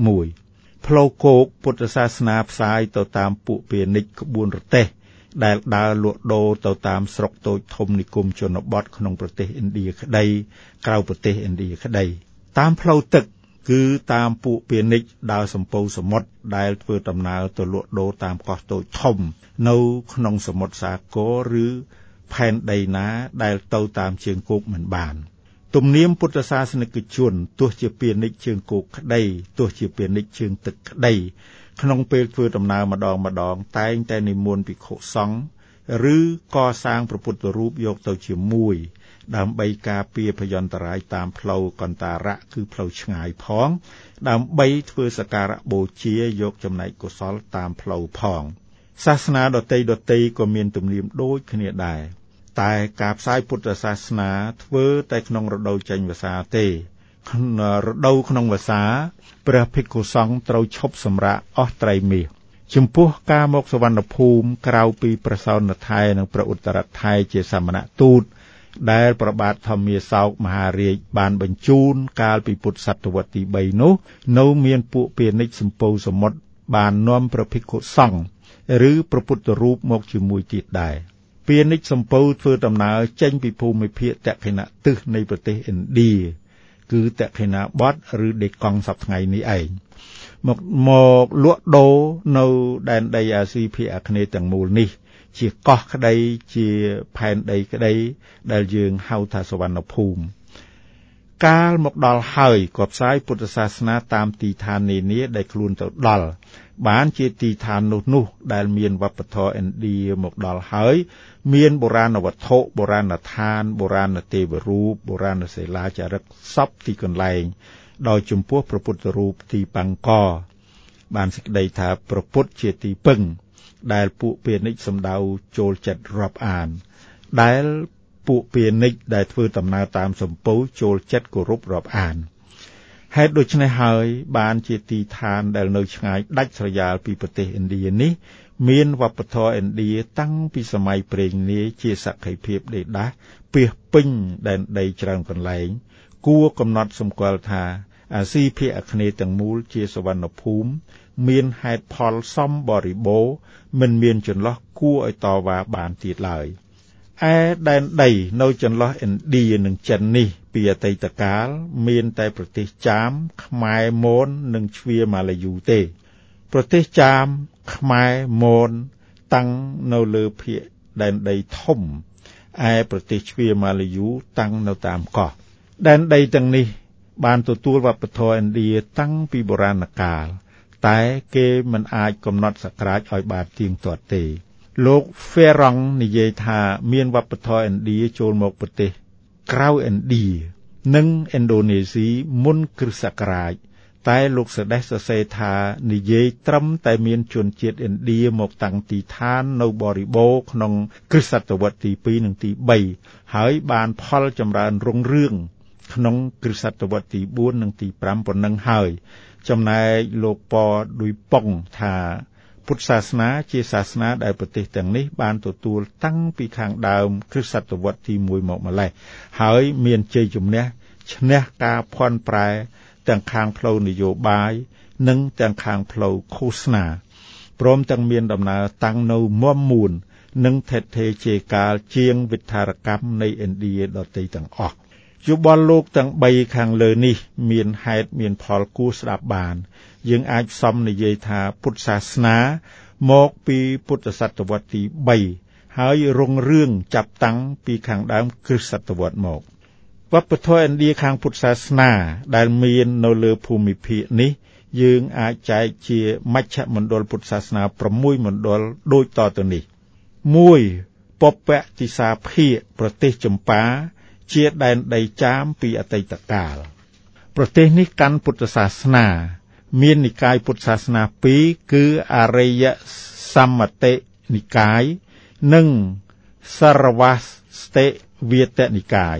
1ផ្លូវគោកពុទ្ធសាសនាផ្សាយទៅតាមពួកពាណិជ្ជក្បួនរទេះដែលដើរលក់ដូរទៅតាមស្រុកតូចធំនិគមជនបទក្នុងប្រទេសឥណ្ឌាក្តីក្រៅប្រទេសឥណ្ឌាក្តីតាមផ្លូវទឹកគឺតាមពួកពាណិជ្ជដើរសំពៅសមុទ្រដែលធ្វើដំណើរទៅលក់ដូរតាមកោះតូចធំនៅក្នុងសមុទ្រសាគរឬផែនដីណាដែលទៅតាមជើងគោកមិនបានទំនៀមពុទ្ធសាសនិកជនទោះជាពាណិជ្ជជើងគោកក្តីទោះជាពាណិជ្ជជើងទឹកក្តីក្នុងពេលធ្វើដំណើរម្ដងតែងតែនិមន្តភិក្ខុសង្ឃឬកសាងព្រះពុទ្ធរូបយកទៅជាមួយដើម្បីការពារភយន្តរាយតាមផ្លូវកន្តារៈគឺផ្លូវឆ្ងាយផងដើម្បីធ្វើសក្ការៈបូជាយកចំណែកកុសលតាមផ្លូវផងសាសនាដទៃក៏មានទំនៀមដូចគ្នាដែរតែការផ្សាយពុទ្ធសាសនាធ្វើតែក្នុងរដូវចេញវស្សាទេរដូវក្នុងវស្សាព្រះភិក្ខុសង្ឃត្រូវឈប់សម្រាកអស់ត្រីមាសចំពោះការមកសវណ្ណភូមិក្រៅពីព្រះសោណថៃនិងព្រះឧត្តរថៃជាសមណទូតដែលព្រះបាទធម្មាសោកមហារាជបានបញ្ជូនកាលពីពុទ្ធសតវត្សទី3នោះនៅមានពួកពាណិជ្ជសំពៅសមុទ្របាននាំព្រះភិក្ខុសង្ឃឬព្រះពុទ្ធរូបមកជាមួយទៀតដែរពាណិជ្ជសំពៅធ្វើដំណើរចេញពីភូមិភាគទក្ខិណទិសនៃប្រទេសឥណ្ឌាគឺទក្ខិណាបតឬដេកង់សប្តាហ៍ថ្ងៃនេះឯងមកលក់ដូរនៅដែនដីអាស៊ីភាគអាគ្នេយ៍ទាំងមូលនេះជាកោះក្តីជាផែនដីក្តីដែលយើងហៅថាសវណ្ណភូមិកាលមកដល់ហើយក៏ផ្សាយពុទ្ធសាសនាតាមទីឋាននានាដែលខ្លួនទៅដល់បានជាទីឋាននោះដែលមានវប្បធម៌ឥណ្ឌាមកដល់ហើយមានបុរាណវត្ថុបុរាណដ្ឋានបុរាណទេវរូបបុរាណសិលាចារឹកសពទីកន្លែងដោយចំពោះព្រះពុទ្ធរូបទីបង្កបានសេចក្តីថាព្រះពុទ្ធជាទីពឹងដែលពួកពាណិជ្ជសម្ដៅចូលចិត្តរាប់អានដែលពួកពាណិជ្ជដែលធ្វើដំណើរតាមសំពៅចូលចិត្តគោរពរាប់អានហេតុដូច្នេះហើយបានជាទីឋានដែលនៅឆ្ងាយដាច់ស្រយាលពីប្រទេសឥណ្ឌានេះមានវប្បធម៌ឥណ្ឌាតាំងពីសម័យព្រេងនាយជាសក្ខីភាពដេដាស់ពាសពេញដែនដីច្រើនកន្លែងគួរកំណត់សម្គាល់ថាអាស៊ីភាគអាគ្នេយ៍ទាំងមូលជាសវណ្ណភូមិមានហេតុផលសមបរិបូរណ៍មិនមានចន្លោះគួរឲ្យតវ៉ាបានទៀតឡើយឯដែនដីនៅចន្លោះឥណ្ឌានិងចិននេះពីអតីតកាលមានតែប្រទេសចាមខ្មែរមននិងជ្វាម៉ាឡាយូទេប្រទេសចាមខ្មែរមនតាំងនៅលើភាគដែនដីធំឯប្រទេសជ្វាម៉ាឡាយូតាំងនៅតាមកោះដែនដីទាំងនេះបានទទួលវប្បធម៌ឥណ្ឌាតាំងពីបុរាណកាលតែគេមិនអាចកំណត់សក្រាចឲ្យបានទៀងទាត់ទេលោក Ferrong និយាយថាមានវប្បធម៌ឥណ្ឌាចូលមកប្រទេសក្រៅឥណ្ឌានិងឥណ្ឌូនេស៊ីមុនគ្រិស្តសករាជតែលោកសដេសសរសេរថានិយាយត្រឹមតែមានជនជាតិឥណ្ឌាមកតាំងទីឋាននៅបរិបូរក្នុងគ្រិស្តសតវត្សទី2និងទី3ហើយបានផលចម្រើនរុងរឿងក្នុងគ្រិស្តសតវត្សទី4និងទី5ប៉ុណ្ណឹងហើយចំណែកលោកប៉ឌុយប៉ុងថាពុទ្ធសាសនាជាសាសនាដែលប្រទេសទាំងនេះបានទទួលតាំងពីខាងដើមគ្រិស្តសតវត្សទី1មកម្លេះហើយមានជ័យជំនះឈ្នះការភ័ន្តប្រែទាំងខាងផ្លូវនយោបាយនិងទាំងខាងផ្លូវឃោសនាព្រមទាំងមានដំណើរតាំងនៅមាំមួននិងថេរថេរជាកាលជាងវិធារកម្មនៃឥណ្ឌាដទៃទាំងអស់យោបល់លោកទាំង3ខាងលើនេះមានហេតុមានផលគួរស្ដាប់បានយើងអាចផ្សំនិយាយថាពុទ្ធសាសនាមកពីពុទ្ធសតវត្សទី3ហើយរុងរឿងចាប់តាំងពីខាងដើមគ្រិស្តសតវត្សមកវប្បធម៌ឥណ្ឌាខាងពុទ្ធសាសនាដែលមាននៅលើភូមិភាគនេះយើងអាចចែកជាមជ្ឈមណ្ឌលពុទ្ធសាសនា6មណ្ឌលដូចតទៅនេះ1ពពតិសាភាគប្រទេសចម្ប៉ាជាដែនដីចាមពីអតីតកាលប្រទេសនេះកាន់ពុទ្ធសាសនាមាននិកាយពុទ្ធសាសនា2គឺអរិយសមតិនិកាយនិងសរវាស្តិវាទនិកាយ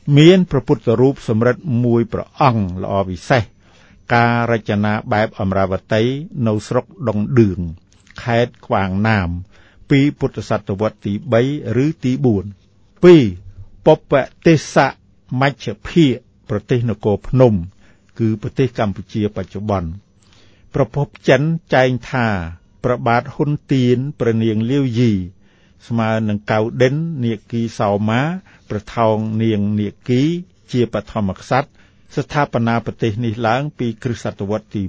មានព្រះពុទ្ធរូបសម្រិទ្ធមួយព្រះអង្គល្អពិសេសការរចនាបែបអមរាវតីនៅស្រុកដុងឌឿងខេត្តខ្វាងណាមពីពុទ្ធសតវត្សទី3ឬទី4 2. ពពទេសមជ្ឈភាគប្រទេសនគរភ្នំគឺប្រទេសកម្ពុជាបច្ចុប្បន្នប្រពន្ធចិនចែងថាព្រះបាទហ៊ុនទៀនព្រះនាងលាវយីស្មើនឹងកៅដិននាគីសោមាប្រថោងនាងនាគីជាបឋមក្សត្រស្ថាបនាប្រទេសនេះឡើងពីគ្រិស្តសតវត្សទី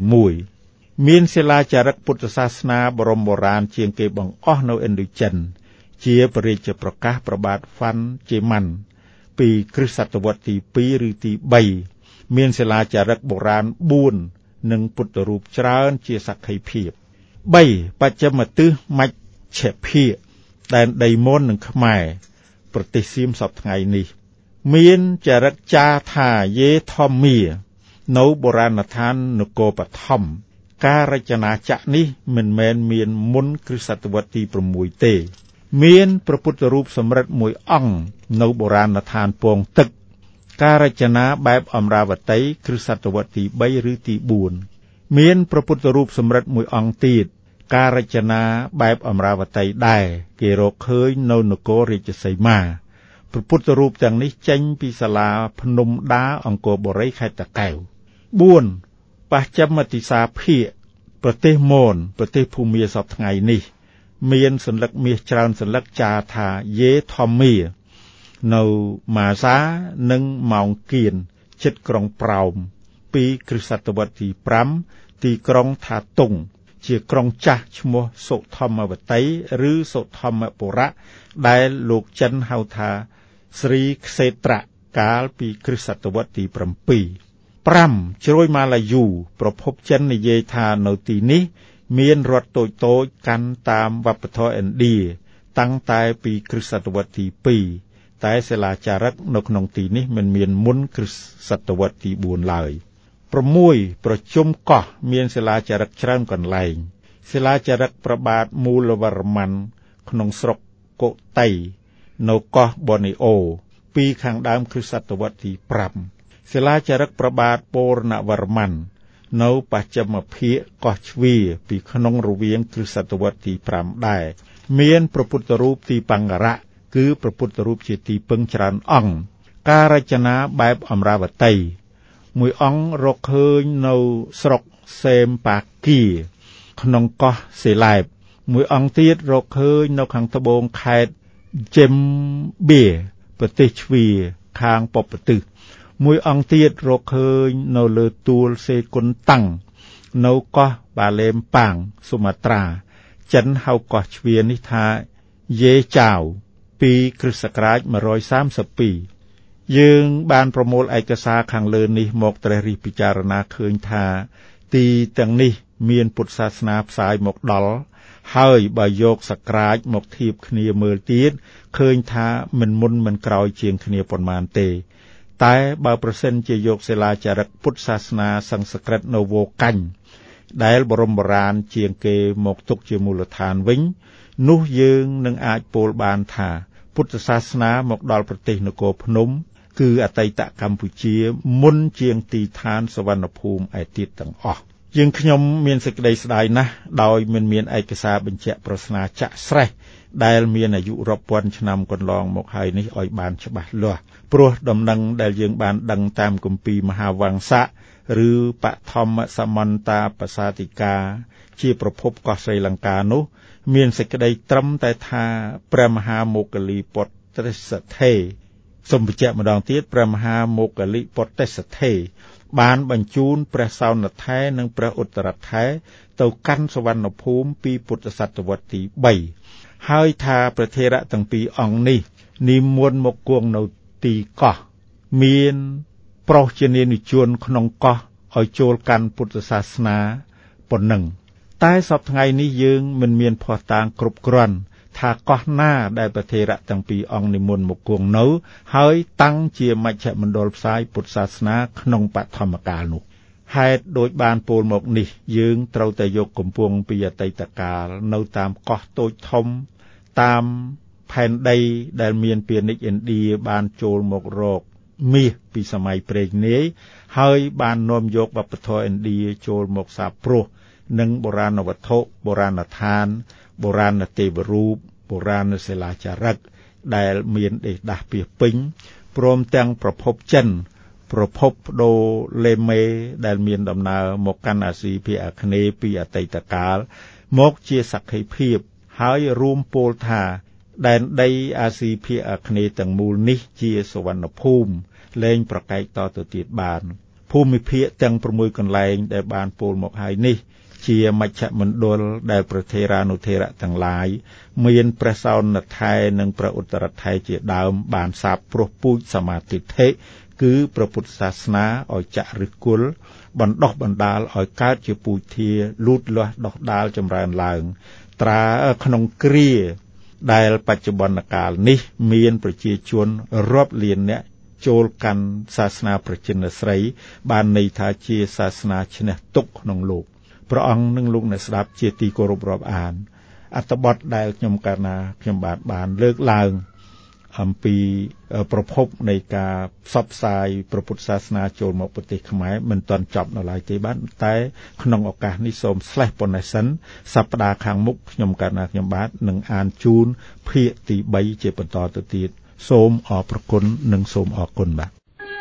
1មានសិលាចារឹកពុទ្ធសាសនាបរមបុរាណជាងគេបង្អស់នៅឥណ្ឌូចិនជាព្រះរាជប្រកាសព្រះបាទហ្វាន់ជេម៉ាន់ពីគ្រិស្តសតវត្សទី2ឬទី3មានសិលាចារឹកបុរាណ4និងពុទ្ធរូបច្រើនជាសក្ខីភាព3. បច្ចឹមទិសមជ្ឈភាគដែនដីមននិងខ្មែរប្រទេសសៀមសពថ្ងៃនេះមានចារឹកចាថាយេធម្មានៅបុរាណដ្ឋាននគរបឋមការរចនាចក្រនេះមិនមែនមានមុនគ្រិស្តសតវត្សទី6ទេមានព្រះពុទ្ធរូបសម្រិទ្ធមួយអង្គនៅបុរាណដ្ឋានពងទឹកការរចនាបែបអមរាវតីគ្រិស្តសតវត្សទី3ឬទី4មានព្រះពុទ្ធរូបសម្រិទ្ធមួយអង្គទៀតការរចនាបែបអមរាវតីដែរគេរកឃើញនៅនគររាជសីមាព្រះពុទ្ធរូបទាំងនេះចេញពីសាលាភ្នំដាអង្គរបុរីខេត្តតាកែវ 4. បច្ចឹមទិសាភាគប្រទេសមនប្រទេសភូមាសពថ្ងៃនេះមានសន្លឹកមាសច្រើនសន្លឹកចាថាយេធម្មានៅម៉ាសានិងម៉ោងគៀនជិតក្រុងប្រោមពីគ្រិស្តសតវត្សទី5ទីក្រុងថាតុងជាក្រុងចាស់ឈ្មោះសុធម្មវតីឬសុធម្មពុរៈដែលលោកចិនហៅថាស្រីក្សេត្រៈកាលពីគ្រិស្តសតវត្សទី7 5. ជ្រោយម៉ាឡាយូប្រភពចិននិយាយថានៅទីនេះមានរដ្ឋតូចៗកាន់តាមវប្បធម៌ឥណ្ឌាតាំងតែពីគ្រិស្តសតវត្សទី2តែសិលាចារឹកនៅក្នុងទីនេះមិនមានមុនគ្រិស្តសតវត្សទី4ឡើយ 6. ប្រជុំកោះមានសិលាចារឹកច្រើនកន្លែងសិលាចារឹកព្រះបាទមូលវរ្ម័នក្នុងស្រុកកុតៃនៅកោះបូនេអូពីខាងដើមគ្រិស្តសតវត្សទី5សិលាចារឹកព្រះបាទពរណវរ្ម័ននៅបច្ចឹមភាគកោះជ្វាពីក្នុងរវាងគ្រិស្តសតវត្សទី5ដែរមានព្រះពុទ្ធរូបទីបង្ការៈគឺព្រះពុទ្ធរូបជាទីពឹងច្រើនអង្គការរចនាបែបអមរាវតីមួយអង្គរកឃើញនៅស្រុកសេមប៉ាគីក្នុងកោះសេឡែបមួយអង្គទៀតរកឃើញនៅខាងត្បូងខេត្តជេមបៀប្រទេសជ្វាខាងប៉ុបទិសមួយអង្គទៀតរកឃើញនៅលើទួលសេគុនតាំងនៅកោះបាឡេមប៉ាងសុមាត្រាចិនហៅកោះជ្វានេះថាយេចាវពីគ្រិស្តសករាជ132យើងបានប្រមូលឯកសារខាងលើនេះមកត្រិះរិះពិចារណាឃើញថាទីទាំងនេះមានពុទ្ធសាសនាផ្សាយមកដល់ហើយបើយកសក្រាចមកធៀបគ្នាមើលទៀតឃើញថាមិនមុនមិនក្រោយជាងគ្នាប៉ុន្មានទេតែបើប្រសិនជាយកសិលាចារឹកពុទ្ធសាសនាសំស្ក្រឹតនៅវោកាញ់ដែលបរមបុរាណជាងគេមកទុកជាមូលដ្ឋានវិញនោះយើងនឹងអាចពោលបានថាពុទ្ធសាសនាមកដល់ប្រទេសនគរភ្នំគឺអតីតកម្ពុជាមុនជាងទីឋានសវណ្ណភូមិឯទៀតទាំងអស់យើងខ្ញុំមានសេចក្តីស្ដាយណាស់ដោយមិនមានឯកសារបញ្ជាក់ប្រស្នាចាក់ស្រេះដែលមានអាយុរាប់ពាន់ឆ្នាំកន្លងមកហើយនេះឲ្យបានច្បាស់លាស់ព្រោះដំណឹងដែលយើងបានដឹងតាមគម្ពីរមហាវង្សៈឬបឋមសមន្តាបសាតិកាជាប្រភពកោះស្រីលង្កានោះមានសេចក្តីត្រឹមតែថាព្រះមហាមោគលីពុទ្ធិសថេសូមបញ្ជាក់ម្ដងទៀតព្រះមហាមោគលីពុទ្ធិសថេបានបញ្ជូនព្រះសោណថេរនិងព្រះឧត្តរថេរទៅកាន់សវណ្ណភូមិពីពុទ្ធសតវត្សទី3ហើយថាព្រះថេរៈទាំងពីរអង្គនេះនិមន្តមកគង់នៅទីកោះមានប្រុសជានានិជនក្នុងកោះឲ្យចូលកាន់ពុទ្ធសាសនាប៉ុណ្ណឹងតែសពថ្ងៃនេះយើងមិនមានភស្តុតាងគ្រប់គ្រាន់ថាកោះណាដែលព្រះថេរៈទាំងពីរអង្គនិមន្តមកគង់នៅហើយតាំងជាមជ្ឈមណ្ឌលផ្សាយពុទ្ធសាសនាក្នុងបឋមកាលនោះហេតុដូចបានពោលមកនេះយើងត្រូវតែយកគម្ពីរពីអតីតកាលនៅតាមកោះតូចធំតាមផែនដីដែលមានពាណិជ្ជឥណ្ឌាបានចូលមករកមាសពីសម័យព្រេងនាយហើយបាននាំយកវប្បធម៌ឥណ្ឌាចូលមកសាព្រោះនិងបុរាណវត្ថុបុរាណដ្ឋានបុរាណទេវរូបបុរាណសិលាចារឹកដែលមានដេសដាស់ពាសពេញព្រមទាំងប្រភពចិនប្រភពបដូលេមេដែលមានដំណើរមកកាន់អាស៊ីភាគអាគ្នេយ៍ពីអតីតកាលមកជាសក្ខីភាពហើយរួមពោលថាដែនដីអាស៊ីភាគអាគ្នេយ៍ទាំងមូលនេះជាសវណ្ណភូមិលែងប្រកែកតទៅទៀតបានភូមិភាគទាំង6កន្លែងដែលបានពោលមកហើយនេះជាមជ្ឈមណ្ឌលដែលព្រះថេរានុថេរៈទាំងឡាយមានព្រះសោណថែនិងព្រះឧត្តរថែជាដើមបានសាបព្រោះពូជសមាទិដ្ឋិគឺព្រះពុទ្ធសាសនាឲ្យចាក់ឫសគល់បណ្ដុះបណ្ដាលឲ្យកើតជាពូជធាលូតលាស់ដុះដាលចម្រើនឡើងត្រាក្នុងគ្រាដែលបច្ចុប្បន្នកាលនេះមានប្រជាជនរាប់លាននាក់ចូលកាន់សាសនាព្រះចិនស្រីបានន័យថាជាសាសនាឈ្នះទុក្ខក្នុងលោកព្រះអង្គនិងលោកអ្នកស្ដាប់ជាទីគោរពរាប់អានអត្ថបទដែលខ្ញុំបានលើកឡើងអំពីប្រភពនៃការផ្សព្វផ្សាយព្រះពុទ្ធសាសនាចូលមកប្រទេសខ្មែរមិនទាន់ចប់នៅឡើយទេបាទតែក្នុងឱកាសនេះសូមស្លេះប៉ុណ្ណេះសិនសប្តាហ៍ខាងមុខខ្ញុំបាទនឹងអានជូនភាគទី3ជាបន្តទៅទៀតសូមអរព្រគុណនិងសូមអរគុណបាទ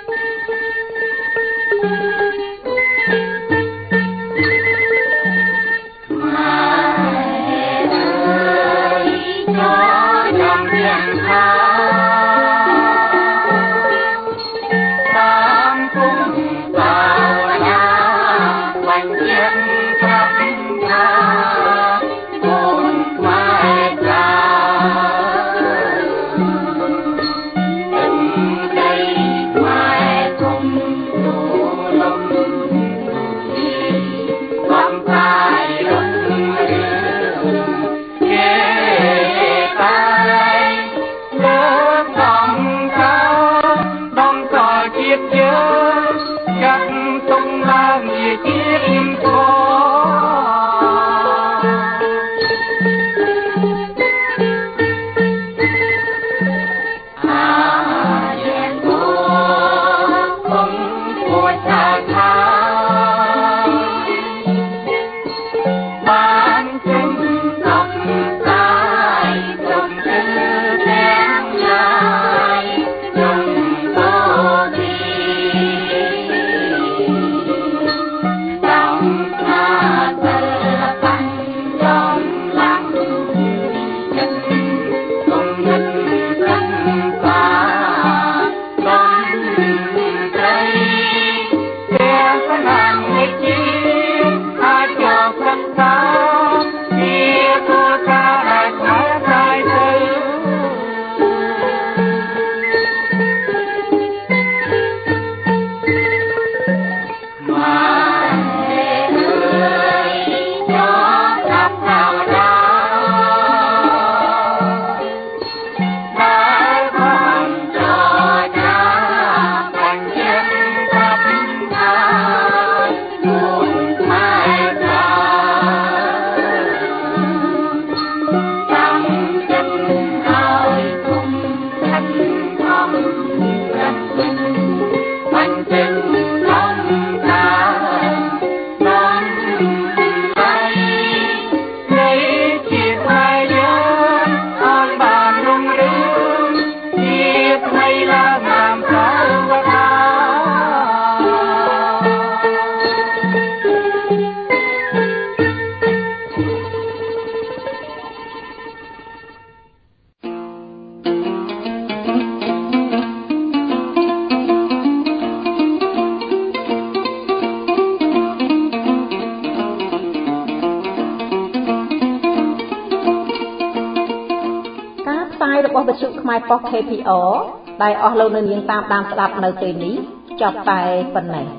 របស់វិទ្យុខ្មែរប៉ុស KPR ដែលអស់លោកនាងតាមដានស្ដាប់នៅពេលនេះចប់តែប៉ុណ្ណេះ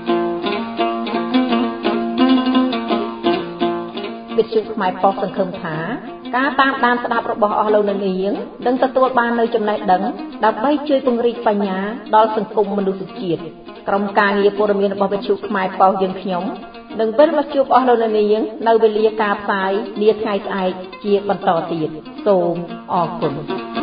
វិទ្យុខ្មែរប៉ុសសង្ឃឹមថាការតាមដានស្ដាប់របស់អស់លោកនាងនឹងទទួលបាននូវចំណេះដឹងដើម្បីជួយពង្រីកបញ្ញាដល់សង្គមមនុស្សជាតិក្រុមការងារព័ត៌មានរបស់វិទ្យុខ្មែរប៉ុសយើងខ្ញុំនឹងវិលមកជួបអស់លោកនាងនៅវេលាការផ្សាយនាថ្ងៃស្អែកជាបន្តទៀតសូមអរគុណ